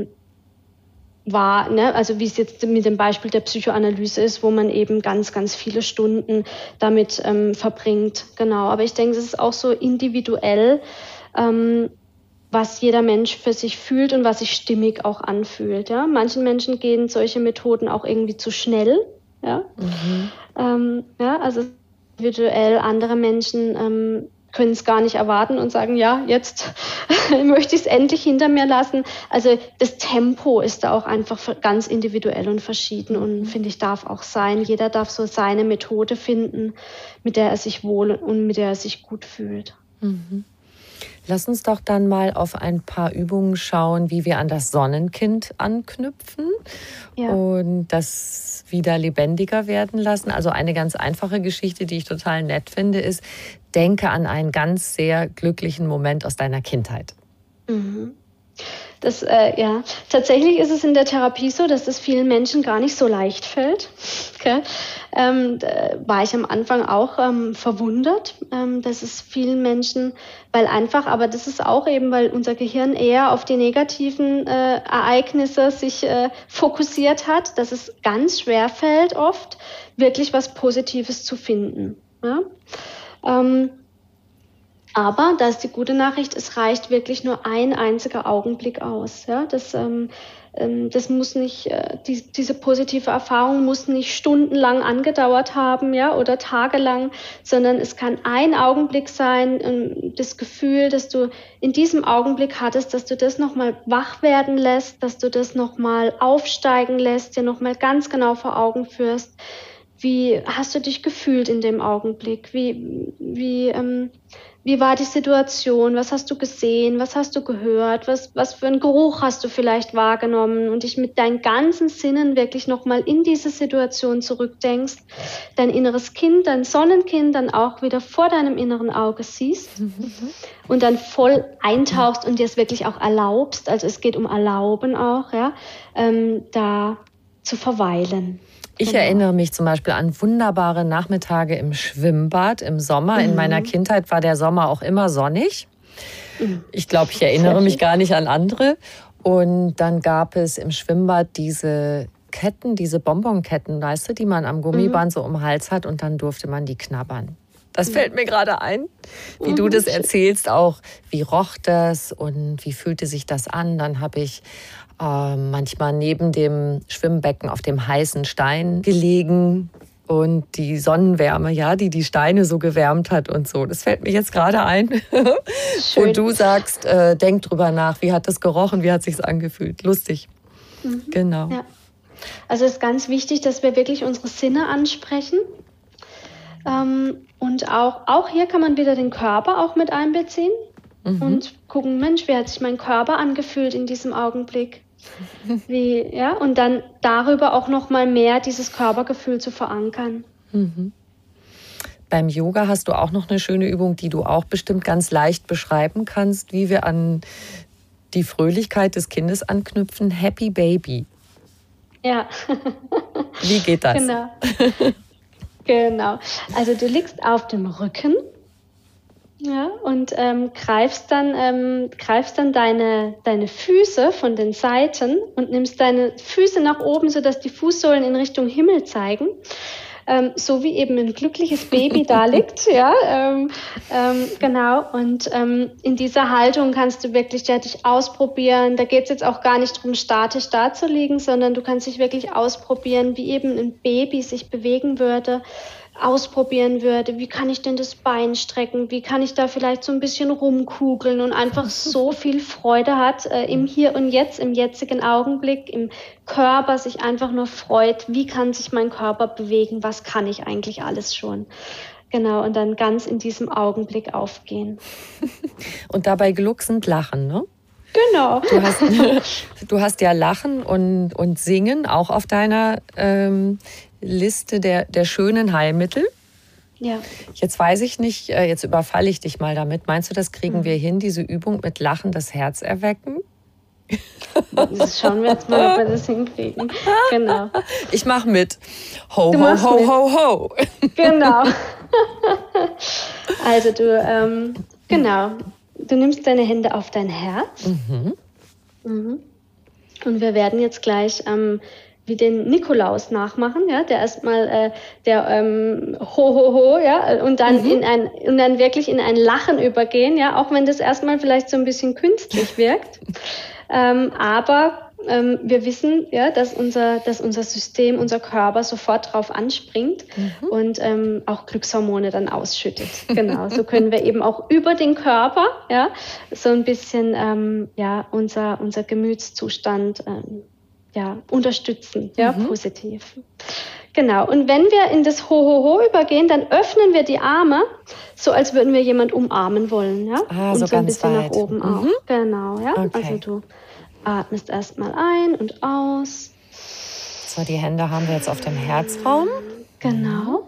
war, also wie es jetzt mit dem Beispiel der Psychoanalyse ist, wo man eben ganz, ganz viele Stunden damit verbringt. Genau, aber ich denke, es ist auch so individuell, was jeder Mensch für sich fühlt und was sich stimmig auch anfühlt. Ja? Manchen Menschen gehen solche Methoden auch irgendwie zu schnell. Ja? Also individuell, andere Menschen können es gar nicht erwarten und sagen, ja, jetzt möchte ich es endlich hinter mir lassen. Also das Tempo ist da auch einfach ganz individuell und verschieden und finde ich, darf auch sein. Jeder darf so seine Methode finden, mit der er sich wohl und mit der er sich gut fühlt. Lass uns doch dann mal auf ein paar Übungen schauen, wie wir an das Sonnenkind anknüpfen und das wieder lebendiger werden lassen. Also eine ganz einfache Geschichte, die ich total nett finde, ist, denke an einen ganz sehr glücklichen Moment aus deiner Kindheit. Tatsächlich ist es in der Therapie so, dass das vielen Menschen gar nicht so leicht fällt. Okay? War ich am Anfang auch verwundert, dass es vielen Menschen, aber das ist auch eben, weil unser Gehirn eher auf die negativen Ereignisse sich fokussiert hat, dass es ganz schwer fällt oft, wirklich was Positives zu finden. Ja? Aber da ist die gute Nachricht, es reicht wirklich nur ein einziger Augenblick aus. Ja? Das muss nicht, diese positive Erfahrung muss nicht stundenlang angedauert haben, ja, oder tagelang, sondern es kann ein Augenblick sein, das Gefühl, dass du in diesem Augenblick hattest, dass du das nochmal wach werden lässt, dass du das nochmal aufsteigen lässt, dir nochmal ganz genau vor Augen führst. Wie hast du dich gefühlt in dem Augenblick? Wie war die Situation? Was hast du gesehen? Was hast du gehört? Was für einen Geruch hast du vielleicht wahrgenommen? Und dich mit deinen ganzen Sinnen wirklich nochmal in diese Situation zurückdenkst, dein inneres Kind, dein Sonnenkind dann auch wieder vor deinem inneren Auge siehst und dann voll eintauchst und dir es wirklich auch erlaubst. Also es geht um Erlauben auch, ja, da zu verweilen. Ich erinnere mich zum Beispiel an wunderbare Nachmittage im Schwimmbad im Sommer. In meiner Kindheit war der Sommer auch immer sonnig. Ich glaube, ich erinnere mich gar nicht an andere. Und dann gab es im Schwimmbad diese Ketten, diese Bonbonketten, weißt du, die man am Gummiband so um den Hals hat und dann durfte man die knabbern. Das fällt mir gerade ein, wie du das erzählst, auch wie roch das und wie fühlte sich das an. Dann habe ich manchmal neben dem Schwimmbecken auf dem heißen Stein gelegen und die Sonnenwärme, ja, die Steine so gewärmt hat und so. Das fällt mir jetzt gerade ein, wo du sagst, denk drüber nach, wie hat das gerochen, wie hat sich's angefühlt. Lustig. Genau. Ja. Also es ist ganz wichtig, dass wir wirklich unsere Sinne ansprechen. Und auch hier kann man wieder den Körper auch mit einbeziehen und gucken, Mensch, wie hat sich mein Körper angefühlt in diesem Augenblick? Und dann darüber auch noch mal mehr dieses Körpergefühl zu verankern. Beim Yoga hast du auch noch eine schöne Übung, die du auch bestimmt ganz leicht beschreiben kannst, wie wir an die Fröhlichkeit des Kindes anknüpfen. Happy Baby. Ja. Wie geht das? Genau. Also du liegst auf dem Rücken. Ja, und greifst dann deine Füße von den Seiten und nimmst deine Füße nach oben, sodass die Fußsohlen in Richtung Himmel zeigen. So wie eben ein glückliches Baby da liegt. Ja, genau. Und in dieser Haltung kannst du wirklich dich ausprobieren. Da geht es jetzt auch gar nicht darum, statisch da zu liegen, sondern du kannst dich wirklich ausprobieren, wie eben ein Baby sich bewegen würde. Ausprobieren würde, wie kann ich denn das Bein strecken, wie kann ich da vielleicht so ein bisschen rumkugeln und einfach so viel Freude hat im Hier und Jetzt, im jetzigen Augenblick, im Körper sich einfach nur freut, wie kann sich mein Körper bewegen, was kann ich eigentlich alles schon. Genau, und dann ganz in diesem Augenblick aufgehen. Und dabei glucksend lachen, ne? Genau. Du hast ja Lachen und Singen auch auf deiner Liste der schönen Heilmittel. Ja. Jetzt weiß ich nicht, jetzt überfalle ich dich mal damit. Meinst du, das kriegen wir hin, diese Übung mit Lachen das Herz erwecken? Das schauen wir jetzt mal, ob wir das hinkriegen. Genau. Ich mache mit. Ho, ho, ho, ho, ho. Genau. Also genau. Du nimmst deine Hände auf dein Herz. Und wir werden jetzt gleich wie den Nikolaus nachmachen, ja, der erstmal ho ho ho, ja, und dann dann wirklich in ein Lachen übergehen, ja, auch wenn das erstmal vielleicht so ein bisschen künstlich wirkt, aber wir wissen, ja, dass unser System, unser Körper sofort drauf anspringt und auch Glückshormone dann ausschüttet. Genau, so können wir eben auch über den Körper, ja, so ein bisschen unser Gemütszustand unterstützen, ja, positiv. Genau, und wenn wir in das Ho-Ho-Ho übergehen, dann öffnen wir die Arme, so als würden wir jemand umarmen wollen, ja, und so ein bisschen weit. Nach oben auch. Genau, ja, okay. Also du atmest erstmal ein und aus. So, die Hände haben wir jetzt auf dem Herzraum. Genau.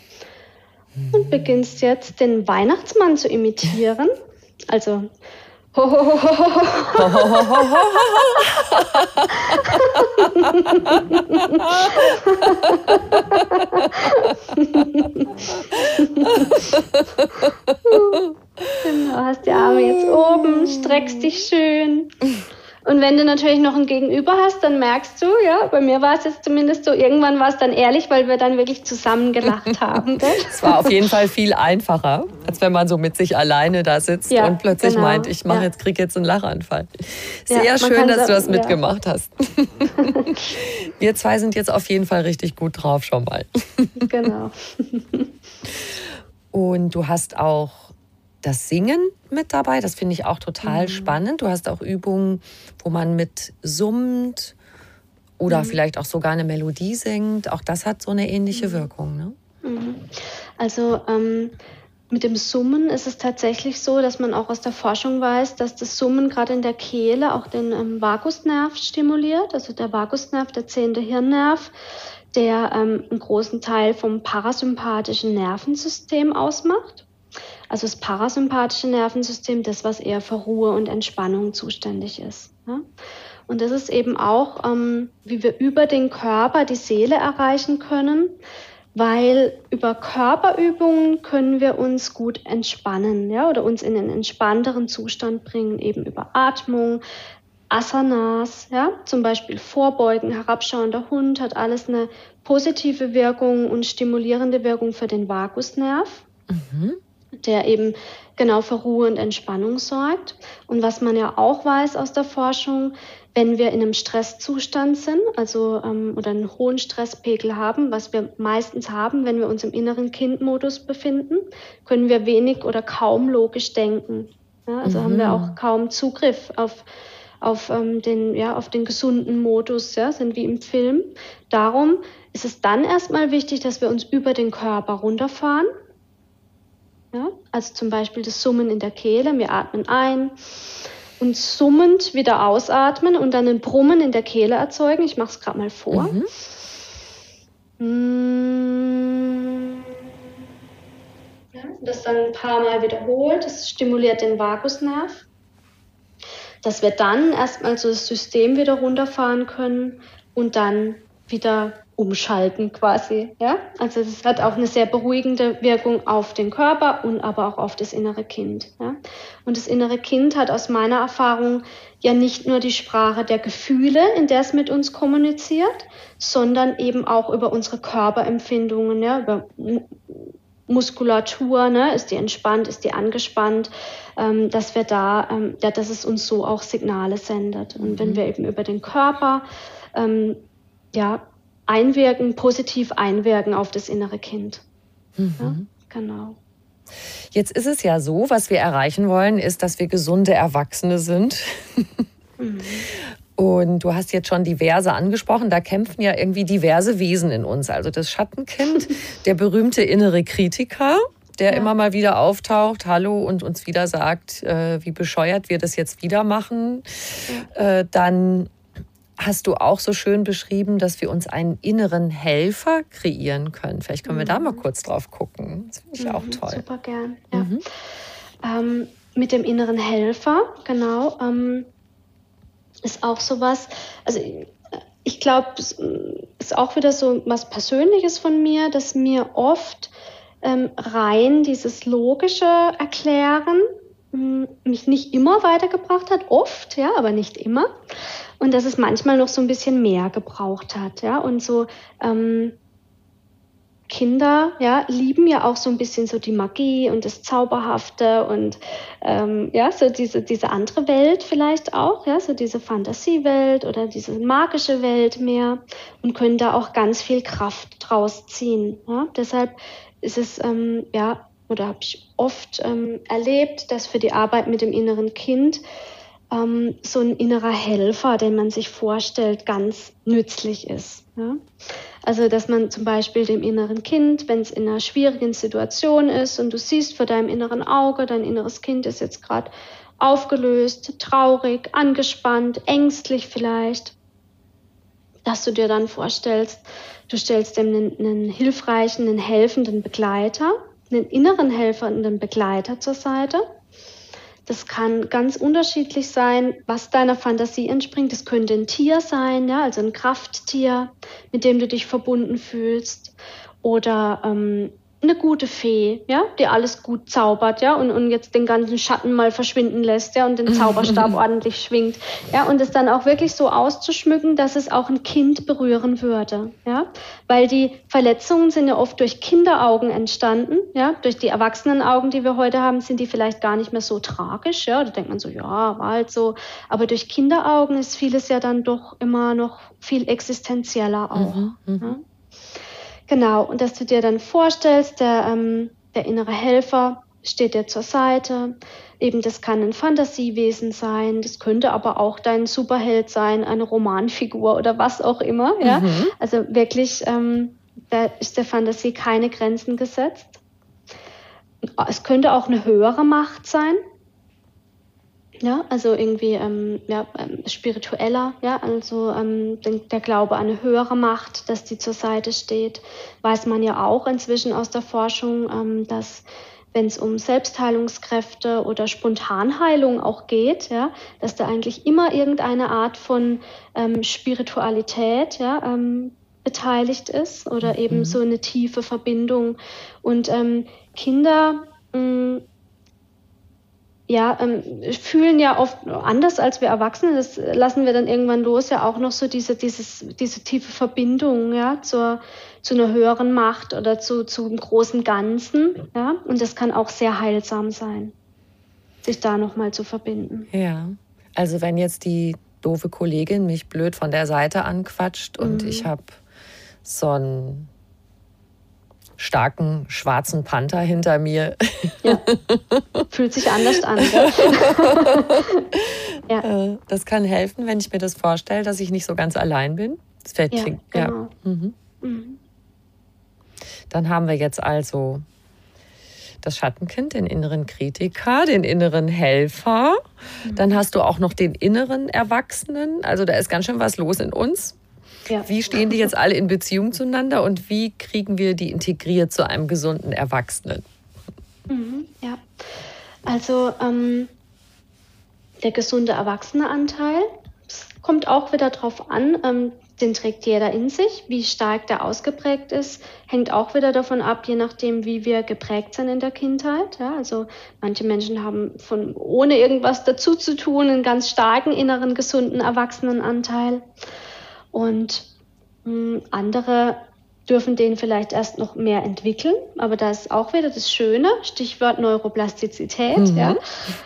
Und beginnst jetzt den Weihnachtsmann zu imitieren. Also Genau, hast die Arme jetzt oben, streckst dich schön. Und wenn du natürlich noch ein Gegenüber hast, dann merkst du, ja, bei mir war es jetzt zumindest so, irgendwann war es dann ehrlich, weil wir dann wirklich zusammen gelacht haben. Es war auf jeden Fall viel einfacher, als wenn man so mit sich alleine da sitzt und plötzlich meint, ich kriege jetzt einen Lachanfall. Sehr schön, dass du das mitgemacht hast. Wir zwei sind jetzt auf jeden Fall richtig gut drauf schon mal. Genau. Und du hast auch das Singen mit dabei, das finde ich auch total spannend. Du hast auch Übungen, wo man mit summt oder vielleicht auch sogar eine Melodie singt. Auch das hat so eine ähnliche Wirkung, ne? Also mit dem Summen ist es tatsächlich so, dass man auch aus der Forschung weiß, dass das Summen gerade in der Kehle auch den Vagusnerv stimuliert. Also der Vagusnerv, der 10. Hirnnerv, der einen großen Teil vom parasympathischen Nervensystem ausmacht. Also das parasympathische Nervensystem, das, was eher für Ruhe und Entspannung zuständig ist. Ja? Und das ist eben auch, wie wir über den Körper die Seele erreichen können, weil über Körperübungen können wir uns gut entspannen, ja, oder uns in einen entspannteren Zustand bringen, eben über Atmung, Asanas, ja, zum Beispiel Vorbeugen, herabschauender Hund, hat alles eine positive Wirkung und stimulierende Wirkung für den Vagusnerv. Der eben genau für Ruhe und Entspannung sorgt. Und was man ja auch weiß aus der Forschung, wenn wir in einem Stresszustand sind, also oder einen hohen Stresspegel haben, was wir meistens haben, wenn wir uns im inneren Kindmodus befinden, können wir wenig oder kaum logisch denken. Ja, also haben wir auch kaum Zugriff auf den gesunden Modus, ja, sind wie im Film. Darum ist es dann erstmal wichtig, dass wir uns über den Körper runterfahren. Ja, also zum Beispiel das Summen in der Kehle. Wir atmen ein und summend wieder ausatmen und dann ein Brummen in der Kehle erzeugen. Ich mache es gerade mal vor. Ja, das dann ein paar Mal wiederholt. Das stimuliert den Vagusnerv. Dass wir dann erstmal so das System wieder runterfahren können und dann wieder umschalten quasi. Ja? Also das hat auch eine sehr beruhigende Wirkung auf den Körper und aber auch auf das innere Kind. Ja? Und das innere Kind hat aus meiner Erfahrung ja nicht nur die Sprache der Gefühle, in der es mit uns kommuniziert, sondern eben auch über unsere Körperempfindungen, ja? Über Muskulatur, ne? Ist die entspannt, ist die angespannt, dass wir da, dass es uns so auch Signale sendet. Und wenn wir eben über den Körper positiv einwirken auf das innere Kind. Ja, genau. Jetzt ist es ja so, was wir erreichen wollen, ist, dass wir gesunde Erwachsene sind. Und du hast jetzt schon diverse angesprochen, da kämpfen ja irgendwie diverse Wesen in uns. Also das Schattenkind, der berühmte innere Kritiker, der immer mal wieder auftaucht, hallo, und uns wieder sagt, wie bescheuert wir das jetzt wieder machen. Dann hast du auch so schön beschrieben, dass wir uns einen inneren Helfer kreieren können. Vielleicht können wir da mal kurz drauf gucken. Das finde ich auch toll. Super gern. Ja. Mit dem inneren Helfer, genau, ist auch sowas. Also ich glaube, es ist auch wieder so was Persönliches von mir, dass mir oft rein dieses logische Erklären mich nicht immer weitergebracht hat, oft, ja, aber nicht immer. Und dass es manchmal noch so ein bisschen mehr gebraucht hat, ja. Und so Kinder, ja, lieben ja auch so ein bisschen so die Magie und das Zauberhafte und so diese andere Welt vielleicht auch, ja, so diese Fantasiewelt oder diese magische Welt mehr und können da auch ganz viel Kraft draus ziehen. Ja. Deshalb ist es, oder habe ich oft erlebt, dass für die Arbeit mit dem inneren Kind so ein innerer Helfer, den man sich vorstellt, ganz nützlich ist. Ja? Also, dass man zum Beispiel dem inneren Kind, wenn es in einer schwierigen Situation ist und du siehst vor deinem inneren Auge, dein inneres Kind ist jetzt gerade aufgelöst, traurig, angespannt, ängstlich vielleicht, dass du dir dann vorstellst, du stellst dem einen hilfreichen, einen helfenden Begleiter, einen inneren Helfer und einen Begleiter zur Seite, Das kann ganz unterschiedlich sein, was deiner Fantasie entspringt. Das könnte ein Tier sein, ja, also ein Krafttier, mit dem du dich verbunden fühlst. Oder eine gute Fee, ja, die alles gut zaubert, ja, und jetzt den ganzen Schatten mal verschwinden lässt, ja, und den Zauberstab ordentlich schwingt, ja, und es dann auch wirklich so auszuschmücken, dass es auch ein Kind berühren würde, ja, weil die Verletzungen sind ja oft durch Kinderaugen entstanden, ja, durch die Erwachsenenaugen, die wir heute haben, sind die vielleicht gar nicht mehr so tragisch, ja, da denkt man so, ja, war halt so, aber durch Kinderaugen ist vieles ja dann doch immer noch viel existenzieller auch, ja. Genau, und dass du dir dann vorstellst, der innere Helfer steht dir zur Seite. Eben, das kann ein Fantasiewesen sein, das könnte aber auch dein Superheld sein, eine Romanfigur oder was auch immer. Ja? Also wirklich, da ist der Fantasie keine Grenzen gesetzt. Es könnte auch eine höhere Macht sein. Ja, also irgendwie spiritueller, ja, also der Glaube an eine höhere Macht, dass die zur Seite steht, weiß man ja auch inzwischen aus der Forschung, dass wenn es um Selbstheilungskräfte oder Spontanheilung auch geht, ja, dass da eigentlich immer irgendeine Art von Spiritualität, ja, beteiligt ist oder eben so eine tiefe Verbindung. Und Kinder fühlen ja oft anders als wir Erwachsene. Das lassen wir dann irgendwann los, ja auch noch so diese tiefe Verbindung, ja, zu einer höheren Macht oder zu einem großen Ganzen, ja. Und das kann auch sehr heilsam sein, sich da nochmal zu verbinden. Ja, also wenn jetzt die doofe Kollegin mich blöd von der Seite anquatscht und ich habe so einen starken schwarzen Panther hinter mir. Ja. Fühlt sich anders an. Ja. Das kann helfen, wenn ich mir das vorstelle, dass ich nicht so ganz allein bin. Das genau. Ja. Dann haben wir jetzt also das Schattenkind, den inneren Kritiker, den inneren Helfer. Dann hast du auch noch den inneren Erwachsenen. Also da ist ganz schön was los in uns. Ja. Wie stehen die jetzt alle in Beziehung zueinander und wie kriegen wir die integriert zu einem gesunden Erwachsenen? Ja, also der gesunde Erwachseneanteil, das kommt auch wieder drauf an, den trägt jeder in sich. Wie stark der ausgeprägt ist, hängt auch wieder davon ab, je nachdem, wie wir geprägt sind in der Kindheit. Ja, also manche Menschen haben ohne irgendwas dazu zu tun einen ganz starken inneren, gesunden Erwachsenenanteil. Und andere dürfen den vielleicht erst noch mehr entwickeln. Aber da ist auch wieder das Schöne, Stichwort Neuroplastizität. Ja.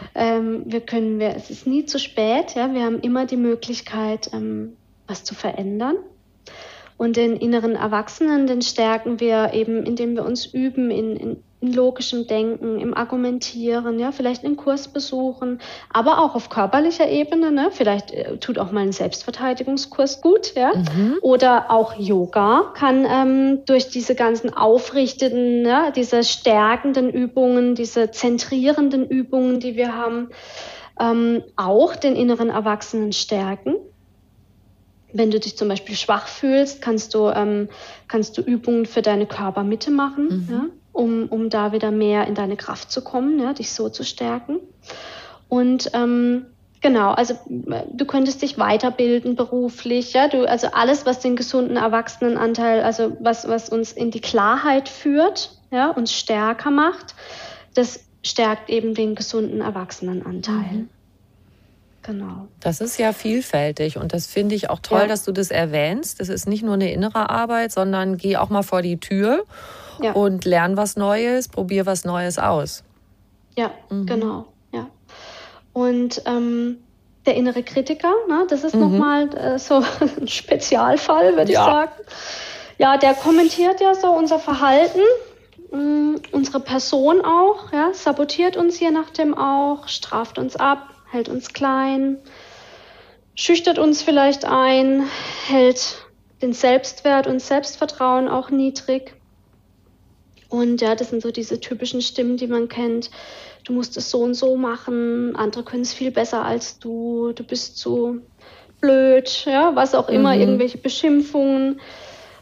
Es ist nie zu spät. Ja. Wir haben immer die Möglichkeit, was zu verändern. Und den inneren Erwachsenen, den stärken wir eben, indem wir uns üben in logischem Denken, im Argumentieren, ja, vielleicht einen Kurs besuchen, aber auch auf körperlicher Ebene, ne? Vielleicht tut auch mal ein Selbstverteidigungskurs gut, ja, oder auch Yoga kann durch diese ganzen aufrichtenden, ja, diese stärkenden Übungen, diese zentrierenden Übungen, die wir haben, auch den inneren Erwachsenen stärken. Wenn du dich zum Beispiel schwach fühlst, kannst du Übungen für deine Körpermitte machen, ja, um da wieder mehr in deine Kraft zu kommen, ja, dich so zu stärken. Und genau, also du könntest dich weiterbilden beruflich, ja, also alles, was den gesunden Erwachsenenanteil, also was uns in die Klarheit führt, ja, uns stärker macht, das stärkt eben den gesunden Erwachsenenanteil. Genau. Das ist ja vielfältig und das finde ich auch toll, dass du das erwähnst. Das ist nicht nur eine innere Arbeit, sondern geh auch mal vor die Tür und lern was Neues, probier was Neues aus. Ja, genau. Ja. Und der innere Kritiker, ne, das ist nochmal so ein Spezialfall, würde ich sagen. Ja, der kommentiert ja so unser Verhalten, unsere Person auch, ja, sabotiert uns je nachdem auch, straft uns ab, hält uns klein, schüchtert uns vielleicht ein, hält den Selbstwert und Selbstvertrauen auch niedrig. Und ja, das sind so diese typischen Stimmen, die man kennt. Du musst es so und so machen, andere können es viel besser als du, du bist zu blöd, ja, was auch immer, irgendwelche Beschimpfungen.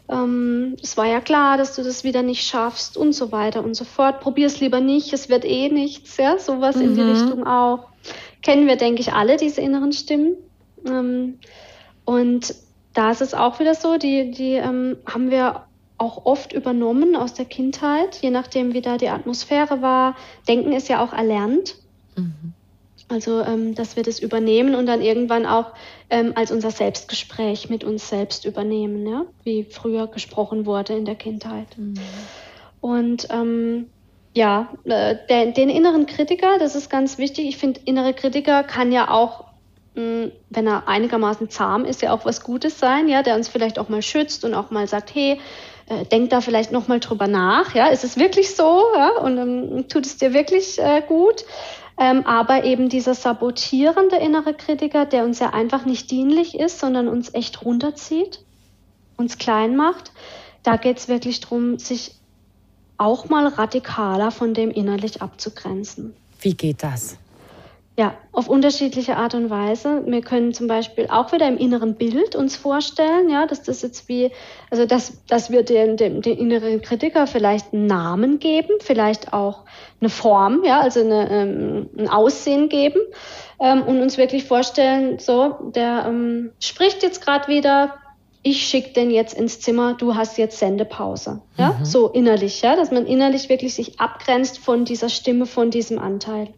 es war ja klar, dass du das wieder nicht schaffst und so weiter und so fort. Probier es lieber nicht, es wird eh nichts, ja, sowas in die Richtung auch. Kennen wir, denke ich, alle, diese inneren Stimmen. Und da ist es auch wieder so, die haben wir auch oft übernommen aus der Kindheit, je nachdem, wie da die Atmosphäre war. Denken ist ja auch erlernt. Also, dass wir das übernehmen und dann irgendwann auch als unser Selbstgespräch mit uns selbst übernehmen, ja? Wie früher gesprochen wurde in der Kindheit. Und den inneren Kritiker, das ist ganz wichtig. Ich finde, innere Kritiker kann ja auch, wenn er einigermaßen zahm ist, ja auch was Gutes sein, ja, der uns vielleicht auch mal schützt und auch mal sagt, hey, denk da vielleicht noch mal drüber nach, ja, ist es wirklich so, ja, und tut es dir wirklich gut? Aber eben dieser sabotierende innere Kritiker, der uns ja einfach nicht dienlich ist, sondern uns echt runterzieht, uns klein macht, da geht es wirklich darum, sich auch mal radikaler von dem innerlich abzugrenzen. Wie geht das? Ja, auf unterschiedliche Art und Weise. Wir können zum Beispiel auch wieder im inneren Bild uns vorstellen, ja, dass das jetzt dass wir den inneren Kritiker vielleicht einen Namen geben, vielleicht auch eine Form, ja, also ein Aussehen geben und uns wirklich vorstellen, so, der spricht jetzt gerade wieder, ich schicke den jetzt ins Zimmer, du hast jetzt Sendepause, ja, so innerlich, ja, dass man innerlich wirklich sich abgrenzt von dieser Stimme, von diesem Anteil.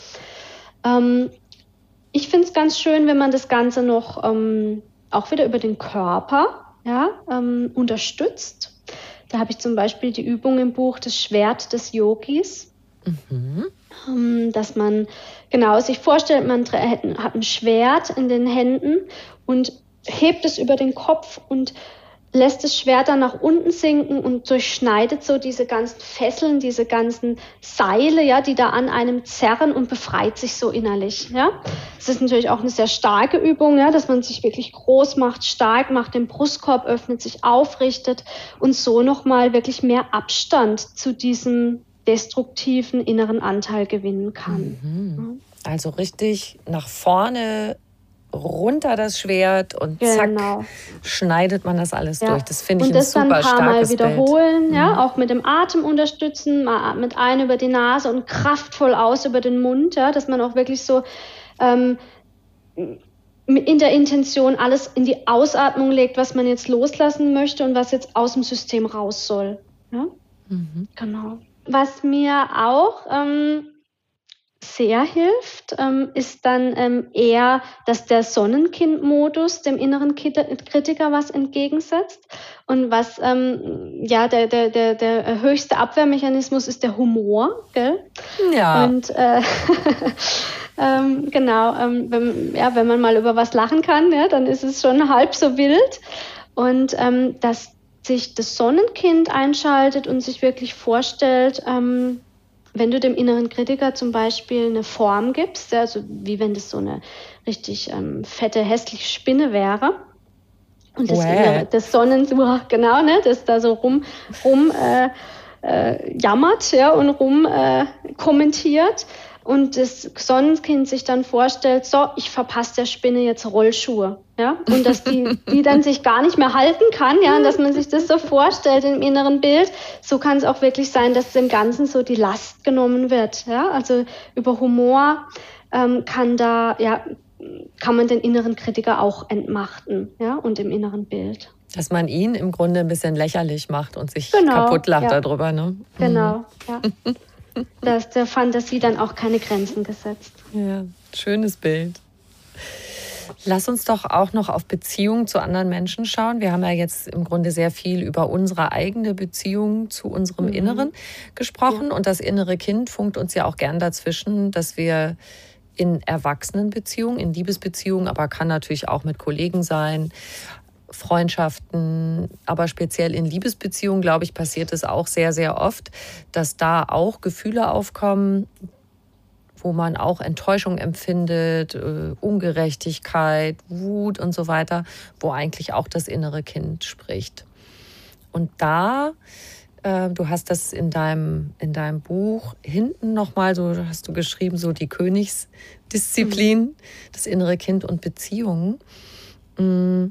Ich finde es ganz schön, wenn man das Ganze noch auch wieder über den Körper unterstützt. Da habe ich zum Beispiel die Übung im Buch Das Schwert des Yogis, dass man genau sich vorstellt, man hat ein Schwert in den Händen und hebt es über den Kopf und lässt das Schwert dann nach unten sinken und durchschneidet so diese ganzen Fesseln, diese ganzen Seile, ja, die da an einem zerren und befreit sich so innerlich, ja. Es ist natürlich auch eine sehr starke Übung, ja, dass man sich wirklich groß macht, stark macht, den Brustkorb öffnet, sich aufrichtet und so nochmal wirklich mehr Abstand zu diesem destruktiven inneren Anteil gewinnen kann. Also richtig nach vorne, runter das Schwert und zack, schneidet man das alles durch. Das finde ich ein super starkes Bild. Und das dann ein paar Mal wiederholen, ja, auch mit dem Atem unterstützen, mal mit ein über die Nase und kraftvoll aus über den Mund, ja, dass man auch wirklich so in der Intention alles in die Ausatmung legt, was man jetzt loslassen möchte und was jetzt aus dem System raus soll. Ja? Genau. Was mir auch sehr hilft, ist dann eher, dass der Sonnenkind-Modus dem inneren Kritiker was entgegensetzt. Und was der höchste Abwehrmechanismus ist der Humor, gell? Ja. Und wenn man mal über was lachen kann, ja, dann ist es schon halb so wild. Und dass sich das Sonnenkind einschaltet und sich wirklich vorstellt, wenn du dem inneren Kritiker zum Beispiel eine Form gibst, also wie wenn das so eine richtig fette, hässliche Spinne wäre. Und das Innere des genau, ne, das da so jammert, ja, und kommentiert. Und das Sonnenkind sich dann vorstellt, so, ich verpasse der Spinne jetzt Rollschuhe, ja, und dass die dann sich gar nicht mehr halten kann, ja, und dass man sich das so vorstellt im inneren Bild, so kann es auch wirklich sein, dass dem Ganzen so die Last genommen wird, ja, also über Humor kann man den inneren Kritiker auch entmachten, ja, und im inneren Bild. Dass man ihn im Grunde ein bisschen lächerlich macht und sich kaputt lacht darüber, ne? Genau, ja. Da ist der Fantasie dann auch keine Grenzen gesetzt. Ja, schönes Bild. Lass uns doch auch noch auf Beziehungen zu anderen Menschen schauen. Wir haben ja jetzt im Grunde sehr viel über unsere eigene Beziehung zu unserem Inneren gesprochen. Und das innere Kind funkt uns ja auch gern dazwischen, dass wir in Erwachsenenbeziehungen, in Liebesbeziehungen, aber kann natürlich auch mit Kollegen sein, Freundschaften, aber speziell in Liebesbeziehungen, glaube ich, passiert es auch sehr, sehr oft, dass da auch Gefühle aufkommen, wo man auch Enttäuschung empfindet, Ungerechtigkeit, Wut und so weiter, wo eigentlich auch das innere Kind spricht. Und da, du hast das in deinem Buch hinten nochmal, so hast du geschrieben, so die Königsdisziplin, das innere Kind und Beziehungen.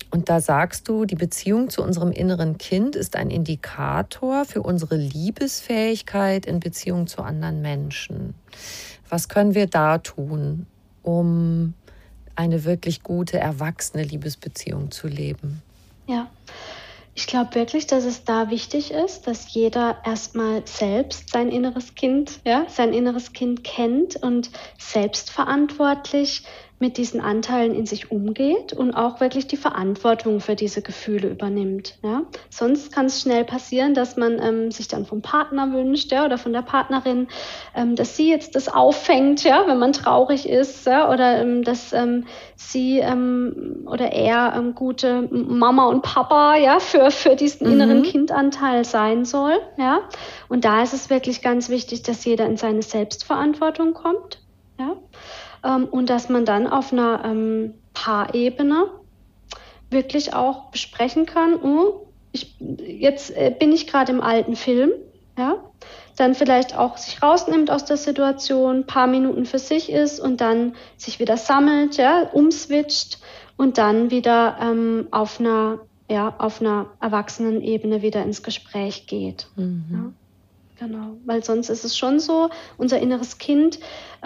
Und da sagst du, die Beziehung zu unserem inneren Kind ist ein Indikator für unsere Liebesfähigkeit in Beziehung zu anderen Menschen. Was können wir da tun, um eine wirklich gute, erwachsene Liebesbeziehung zu leben? Ja, ich glaube wirklich, dass es da wichtig ist, dass jeder erstmal selbst sein inneres Kind kennt und selbstverantwortlich mit diesen Anteilen in sich umgeht und auch wirklich die Verantwortung für diese Gefühle übernimmt. Ja? Sonst kann es schnell passieren, dass man sich dann vom Partner wünscht, ja, oder von der Partnerin, dass sie jetzt das auffängt, ja, wenn man traurig ist, ja, oder dass sie oder er gute Mama und Papa, ja, für diesen inneren Kindanteil sein soll. Ja? Und da ist es wirklich ganz wichtig, dass jeder in seine Selbstverantwortung kommt. Ja? Und dass man dann auf einer Paarebene wirklich auch besprechen kann, jetzt bin ich gerade im alten Film, ja, dann vielleicht auch sich rausnimmt aus der Situation, ein paar Minuten für sich ist und dann sich wieder sammelt, ja, umswitcht und dann wieder auf einer Erwachsenenebene wieder ins Gespräch geht. Ja, genau, weil sonst ist es schon so, unser inneres Kind,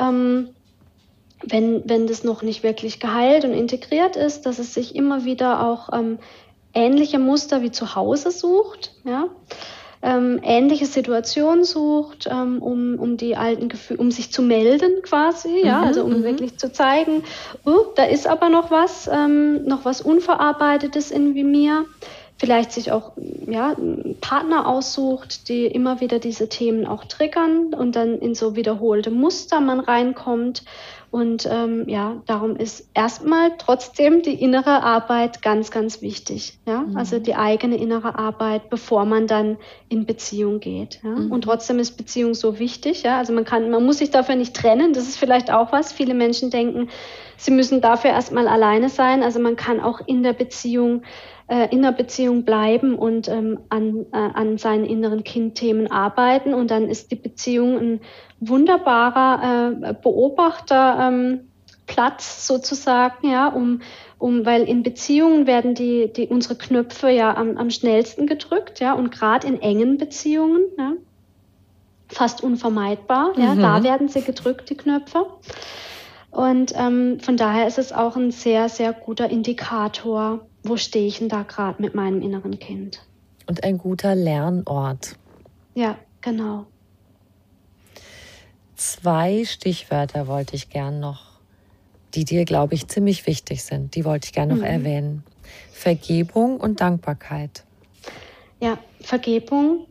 wenn das noch nicht wirklich geheilt und integriert ist, dass es sich immer wieder auch ähnliche Muster wie zu Hause sucht, ja? Ähnliche Situationen sucht, um die alten Gefühle, um sich zu melden quasi, ja, also um wirklich zu zeigen, da ist aber noch was Unverarbeitetes in mir. Vielleicht sich auch Partner aussucht, die immer wieder diese Themen auch triggern und dann in so wiederholte Muster man reinkommt. Und darum ist erstmal trotzdem die innere Arbeit ganz, ganz wichtig. Ja? Also die eigene innere Arbeit, bevor man dann in Beziehung geht. Ja? Und trotzdem ist Beziehung so wichtig. Ja? Also man muss sich dafür nicht trennen. Das ist vielleicht auch was. Viele Menschen denken, sie müssen dafür erstmal alleine sein. Also man kann auch in der Beziehung bleiben und an seinen inneren Kindthemen arbeiten. Und dann ist die Beziehung ein wunderbarer Beobachterplatz sozusagen, ja, weil in Beziehungen werden unsere Knöpfe ja am schnellsten gedrückt, ja, und gerade in engen Beziehungen, ja, fast unvermeidbar, ja, da werden sie gedrückt, die Knöpfe. Und von daher ist es auch ein sehr, sehr guter Indikator, wo stehe ich denn da gerade mit meinem inneren Kind. Und ein guter Lernort. Ja, genau. 2 Stichwörter wollte ich gern noch, die dir, glaube ich, ziemlich wichtig sind. Die wollte ich gern noch erwähnen. Vergebung und Dankbarkeit. Ja, Vergebung.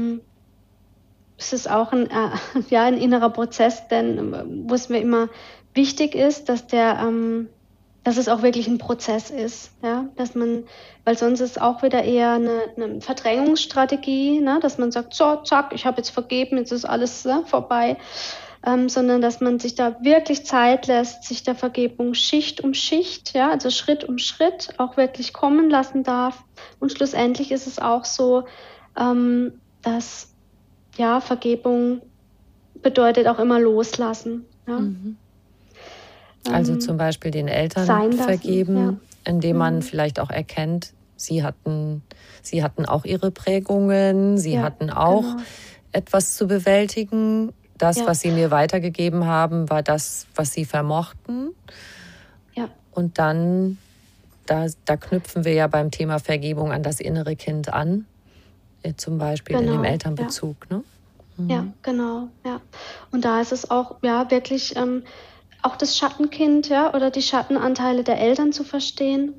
Es ist auch ein innerer Prozess, denn wo es mir immer wichtig ist, dass es auch wirklich ein Prozess ist, ja, weil sonst ist es auch wieder eher eine Verdrängungsstrategie, ne, dass man sagt, so, zack, ich habe jetzt vergeben, jetzt ist alles vorbei, sondern dass man sich da wirklich Zeit lässt, sich der Vergebung Schicht um Schicht, ja, also Schritt um Schritt auch wirklich kommen lassen darf. Und schlussendlich ist es auch so, dass Vergebung bedeutet auch immer loslassen, ja. Also zum Beispiel den Eltern vergeben, indem man vielleicht auch erkennt, sie hatten auch ihre Prägungen, sie hatten auch etwas zu bewältigen. Das, was sie mir weitergegeben haben, war das, was sie vermochten. Ja. Und dann, da knüpfen wir ja beim Thema Vergebung an das innere Kind an, zum Beispiel in dem Elternbezug. Ja. Ne? Ja, genau. Ja. Und da ist es auch wirklich auch das Schattenkind, ja, oder die Schattenanteile der Eltern zu verstehen,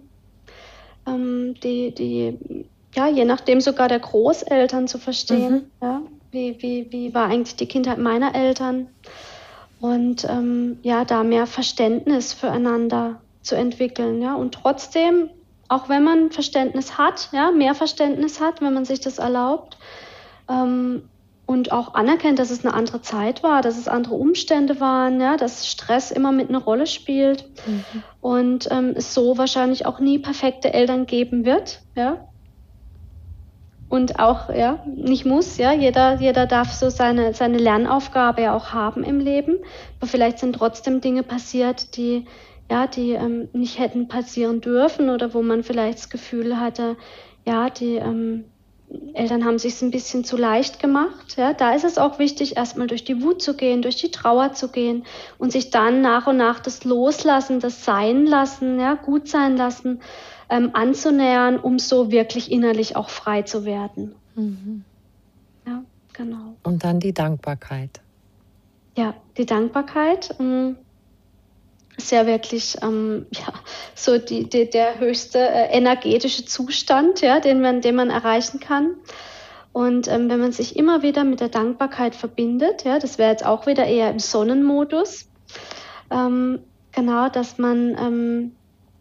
je nachdem sogar der Großeltern zu verstehen, ja, wie war eigentlich die Kindheit meiner Eltern und da mehr Verständnis füreinander zu entwickeln, ja, und trotzdem, auch wenn man Verständnis hat, ja, mehr Verständnis hat, wenn man sich das erlaubt, und auch anerkennt, dass es eine andere Zeit war, dass es andere Umstände waren, ja, dass Stress immer mit einer Rolle spielt und es so wahrscheinlich auch nie perfekte Eltern geben wird, ja. Und auch, ja, nicht muss, ja, jeder darf so seine Lernaufgabe ja auch haben im Leben, aber vielleicht sind trotzdem Dinge passiert, die die nicht hätten passieren dürfen oder wo man vielleicht das Gefühl hatte, ja, die Eltern haben sich es ein bisschen zu leicht gemacht. Ja, da ist es auch wichtig, erstmal durch die Wut zu gehen, durch die Trauer zu gehen und sich dann nach und nach das Loslassen, das Sein lassen, ja, gut sein lassen, anzunähern, um so wirklich innerlich auch frei zu werden. Mhm. Ja, genau. Und dann die Dankbarkeit. Ja, die Dankbarkeit ist ja wirklich so der höchste energetische Zustand, ja, den man erreichen kann. Und wenn man sich immer wieder mit der Dankbarkeit verbindet, ja, das wäre jetzt auch wieder eher im Sonnenmodus, genau, dass man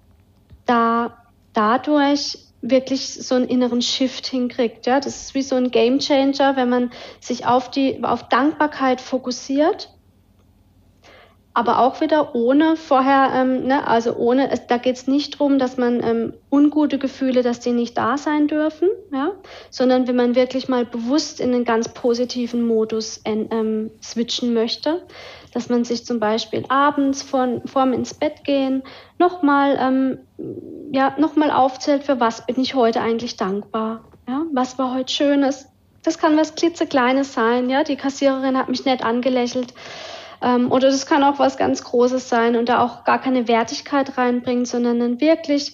dadurch wirklich so einen inneren Shift hinkriegt. Ja? Das ist wie so ein Gamechanger, wenn man sich auf Dankbarkeit fokussiert, aber auch wieder ohne vorher, da geht es nicht darum, dass man ungute Gefühle, dass die nicht da sein dürfen, ja? Sondern wenn man wirklich mal bewusst in einen ganz positiven Modus switchen möchte, dass man sich zum Beispiel abends vorm ins Bett gehen nochmal aufzählt, für was bin ich heute eigentlich dankbar, ja? Was war heute Schönes? Das kann was klitzekleines sein, ja? Die Kassiererin hat mich nett angelächelt. Oder das kann auch was ganz Großes sein und da auch gar keine Wertigkeit reinbringen, sondern dann wirklich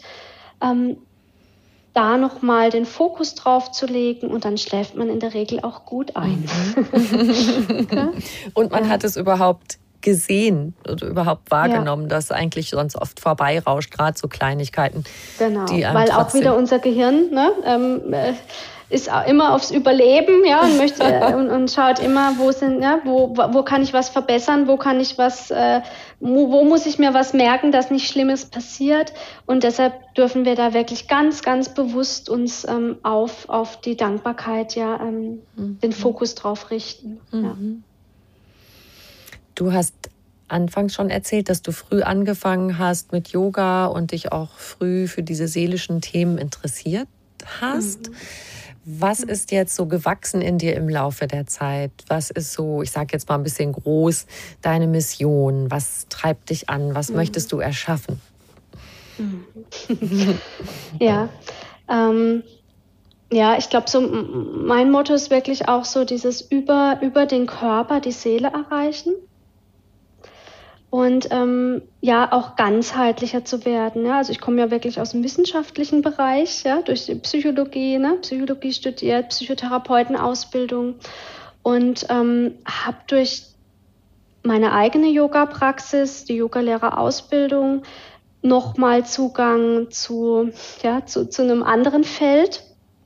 da nochmal den Fokus drauf zu legen und dann schläft man in der Regel auch gut ein. Okay? Und man hat es überhaupt gesehen oder überhaupt wahrgenommen, dass eigentlich sonst oft vorbeirauscht, gerade so Kleinigkeiten. Genau, weil auch wieder unser Gehirn ist immer aufs Überleben, ja, und möchte und schaut immer, wo kann ich was verbessern, wo kann ich was, wo muss ich mir was merken, dass nichts Schlimmes passiert. Und deshalb dürfen wir da wirklich ganz, ganz bewusst uns auf die Dankbarkeit, den Fokus drauf richten. Ja. Du hast anfangs schon erzählt, dass du früh angefangen hast mit Yoga und dich auch früh für diese seelischen Themen interessiert hast. Was ist jetzt so gewachsen in dir im Laufe der Zeit? Was ist so, ich sage jetzt mal ein bisschen groß, deine Mission? Was treibt dich an? Was möchtest du erschaffen? Ich glaube, so mein Motto ist wirklich auch so dieses über den Körper die Seele erreichen. Und auch ganzheitlicher zu werden. Ja? Also ich komme ja wirklich aus dem wissenschaftlichen Bereich, ja, durch die Psychologie, Psychologie studiert, Psychotherapeutenausbildung und habe durch meine eigene Yoga-Praxis, die Yogalehrerausbildung, nochmal Zugang zu einem anderen Feld,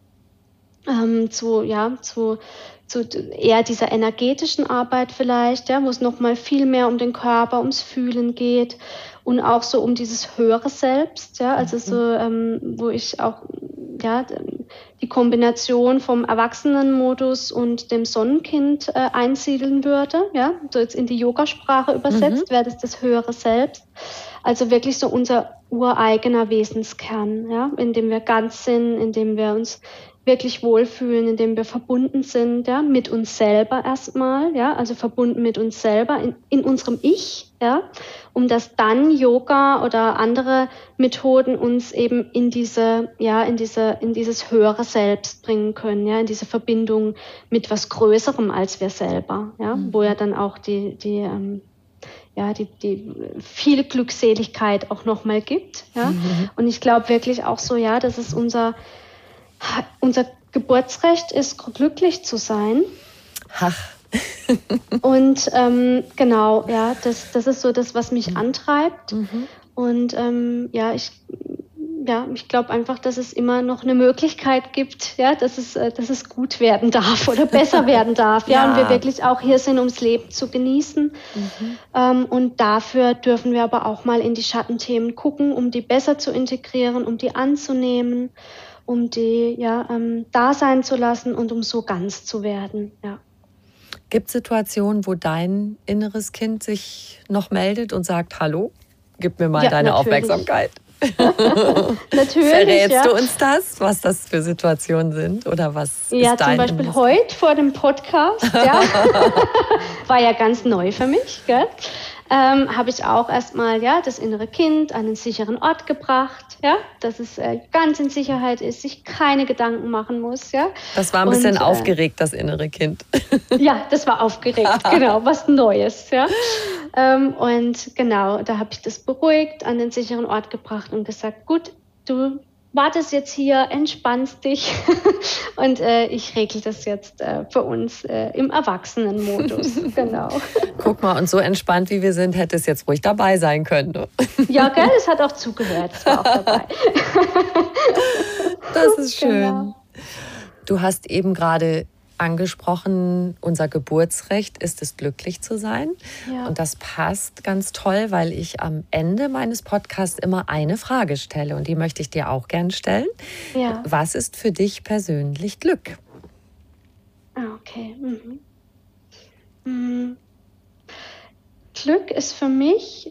zu eher dieser energetischen Arbeit vielleicht, ja, wo es nochmal viel mehr um den Körper, ums Fühlen geht und auch so um dieses höhere Selbst, ja, also so, wo ich auch, die Kombination vom Erwachsenenmodus und dem Sonnenkind einsiedeln würde, ja, so jetzt in die Yogasprache übersetzt, wäre das höhere Selbst, also wirklich so unser ureigener Wesenskern, ja, in dem wir ganz sind, in dem wir uns wirklich wohlfühlen, indem wir verbunden sind, ja, mit uns selber erstmal, ja, also verbunden mit uns selber in unserem Ich, ja, um dass dann Yoga oder andere Methoden uns eben in dieses höhere Selbst bringen können, ja, in diese Verbindung mit was Größerem als wir selber, ja, wo ja dann auch die viel Glückseligkeit auch nochmal gibt, ja, und ich glaube wirklich auch so, ja, das ist unser Geburtsrecht ist, glücklich zu sein. Ach. Und genau, ja, das ist so das, was mich antreibt. Und ich glaube einfach, dass es immer noch eine Möglichkeit gibt, ja, dass es gut werden darf oder besser werden darf. Ja, und wir wirklich auch hier sind, ums Leben zu genießen. Und dafür dürfen wir aber auch mal in die Schattenthemen gucken, um die besser zu integrieren, um die anzunehmen, um die da sein zu lassen und um so ganz zu werden. Ja. Gibt es Situationen, wo dein inneres Kind sich noch meldet und sagt, hallo, gib mir mal deine Aufmerksamkeit? Natürlich. Verrätst du uns das, was das für Situationen sind? Oder was ist zum Beispiel heute vor dem Podcast. Ja. War ja ganz neu für mich. Gell? habe ich auch erstmal das innere Kind an einen sicheren Ort gebracht, dass es ganz in Sicherheit ist, sich keine Gedanken machen muss. Ja. Das war ein bisschen aufgeregt, das innere Kind. Ja, das war aufgeregt, genau, was Neues. Ja. Und genau, da habe ich das beruhigt, an den sicheren Ort gebracht und gesagt, gut, du wartest jetzt hier, entspannst dich und ich regle das jetzt für uns im Erwachsenenmodus. Genau. Guck mal, und so entspannt wie wir sind, hätte es jetzt ruhig dabei sein können. Ne? Ja, gell, es hat auch zugehört, es war auch dabei. Das ist schön. Genau. Du hast eben gerade angesprochen, unser Geburtsrecht ist es, glücklich zu sein. Ja. Und das passt ganz toll, weil ich am Ende meines Podcasts immer eine Frage stelle und die möchte ich dir auch gern stellen. Ja. Was ist für dich persönlich Glück? Okay. Glück ist für mich,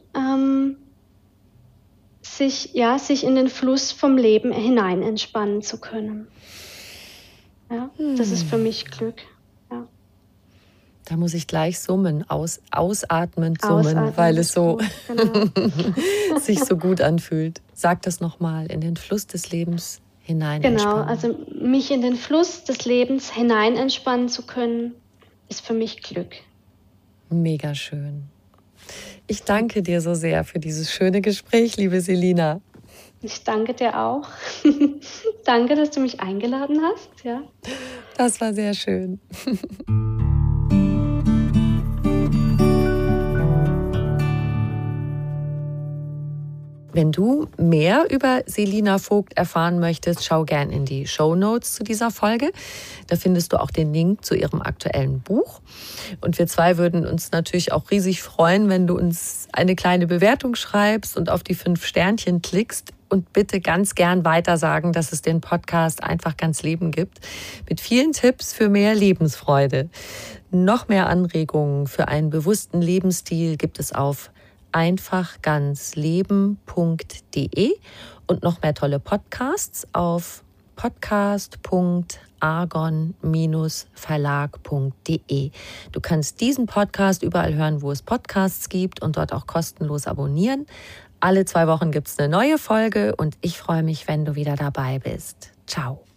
sich in den Fluss vom Leben hinein entspannen zu können. Ja, das ist für mich Glück. Ja. Da muss ich gleich summen, ausatmen, weil es so genau. sich so gut anfühlt. Sag das nochmal, in den Fluss des Lebens hinein entspannen. Genau, also mich in den Fluss des Lebens hinein entspannen zu können, ist für mich Glück. Mega schön. Ich danke dir so sehr für dieses schöne Gespräch, liebe Selina. Ich danke dir auch. Danke, dass du mich eingeladen hast. Ja. Das war sehr schön. Wenn du mehr über Selina Vogt erfahren möchtest, schau gern in die Shownotes zu dieser Folge. Da findest du auch den Link zu ihrem aktuellen Buch. Und wir zwei würden uns natürlich auch riesig freuen, wenn du uns eine kleine Bewertung schreibst und auf die 5 Sternchen klickst. Und bitte ganz gern weitersagen, dass es den Podcast Einfach ganz Leben gibt. Mit vielen Tipps für mehr Lebensfreude. Noch mehr Anregungen für einen bewussten Lebensstil gibt es auf einfachganzleben.de und noch mehr tolle Podcasts auf podcast.argon-verlag.de. Du kannst diesen Podcast überall hören, wo es Podcasts gibt und dort auch kostenlos abonnieren. Alle 2 Wochen gibt es eine neue Folge und ich freue mich, wenn du wieder dabei bist. Ciao.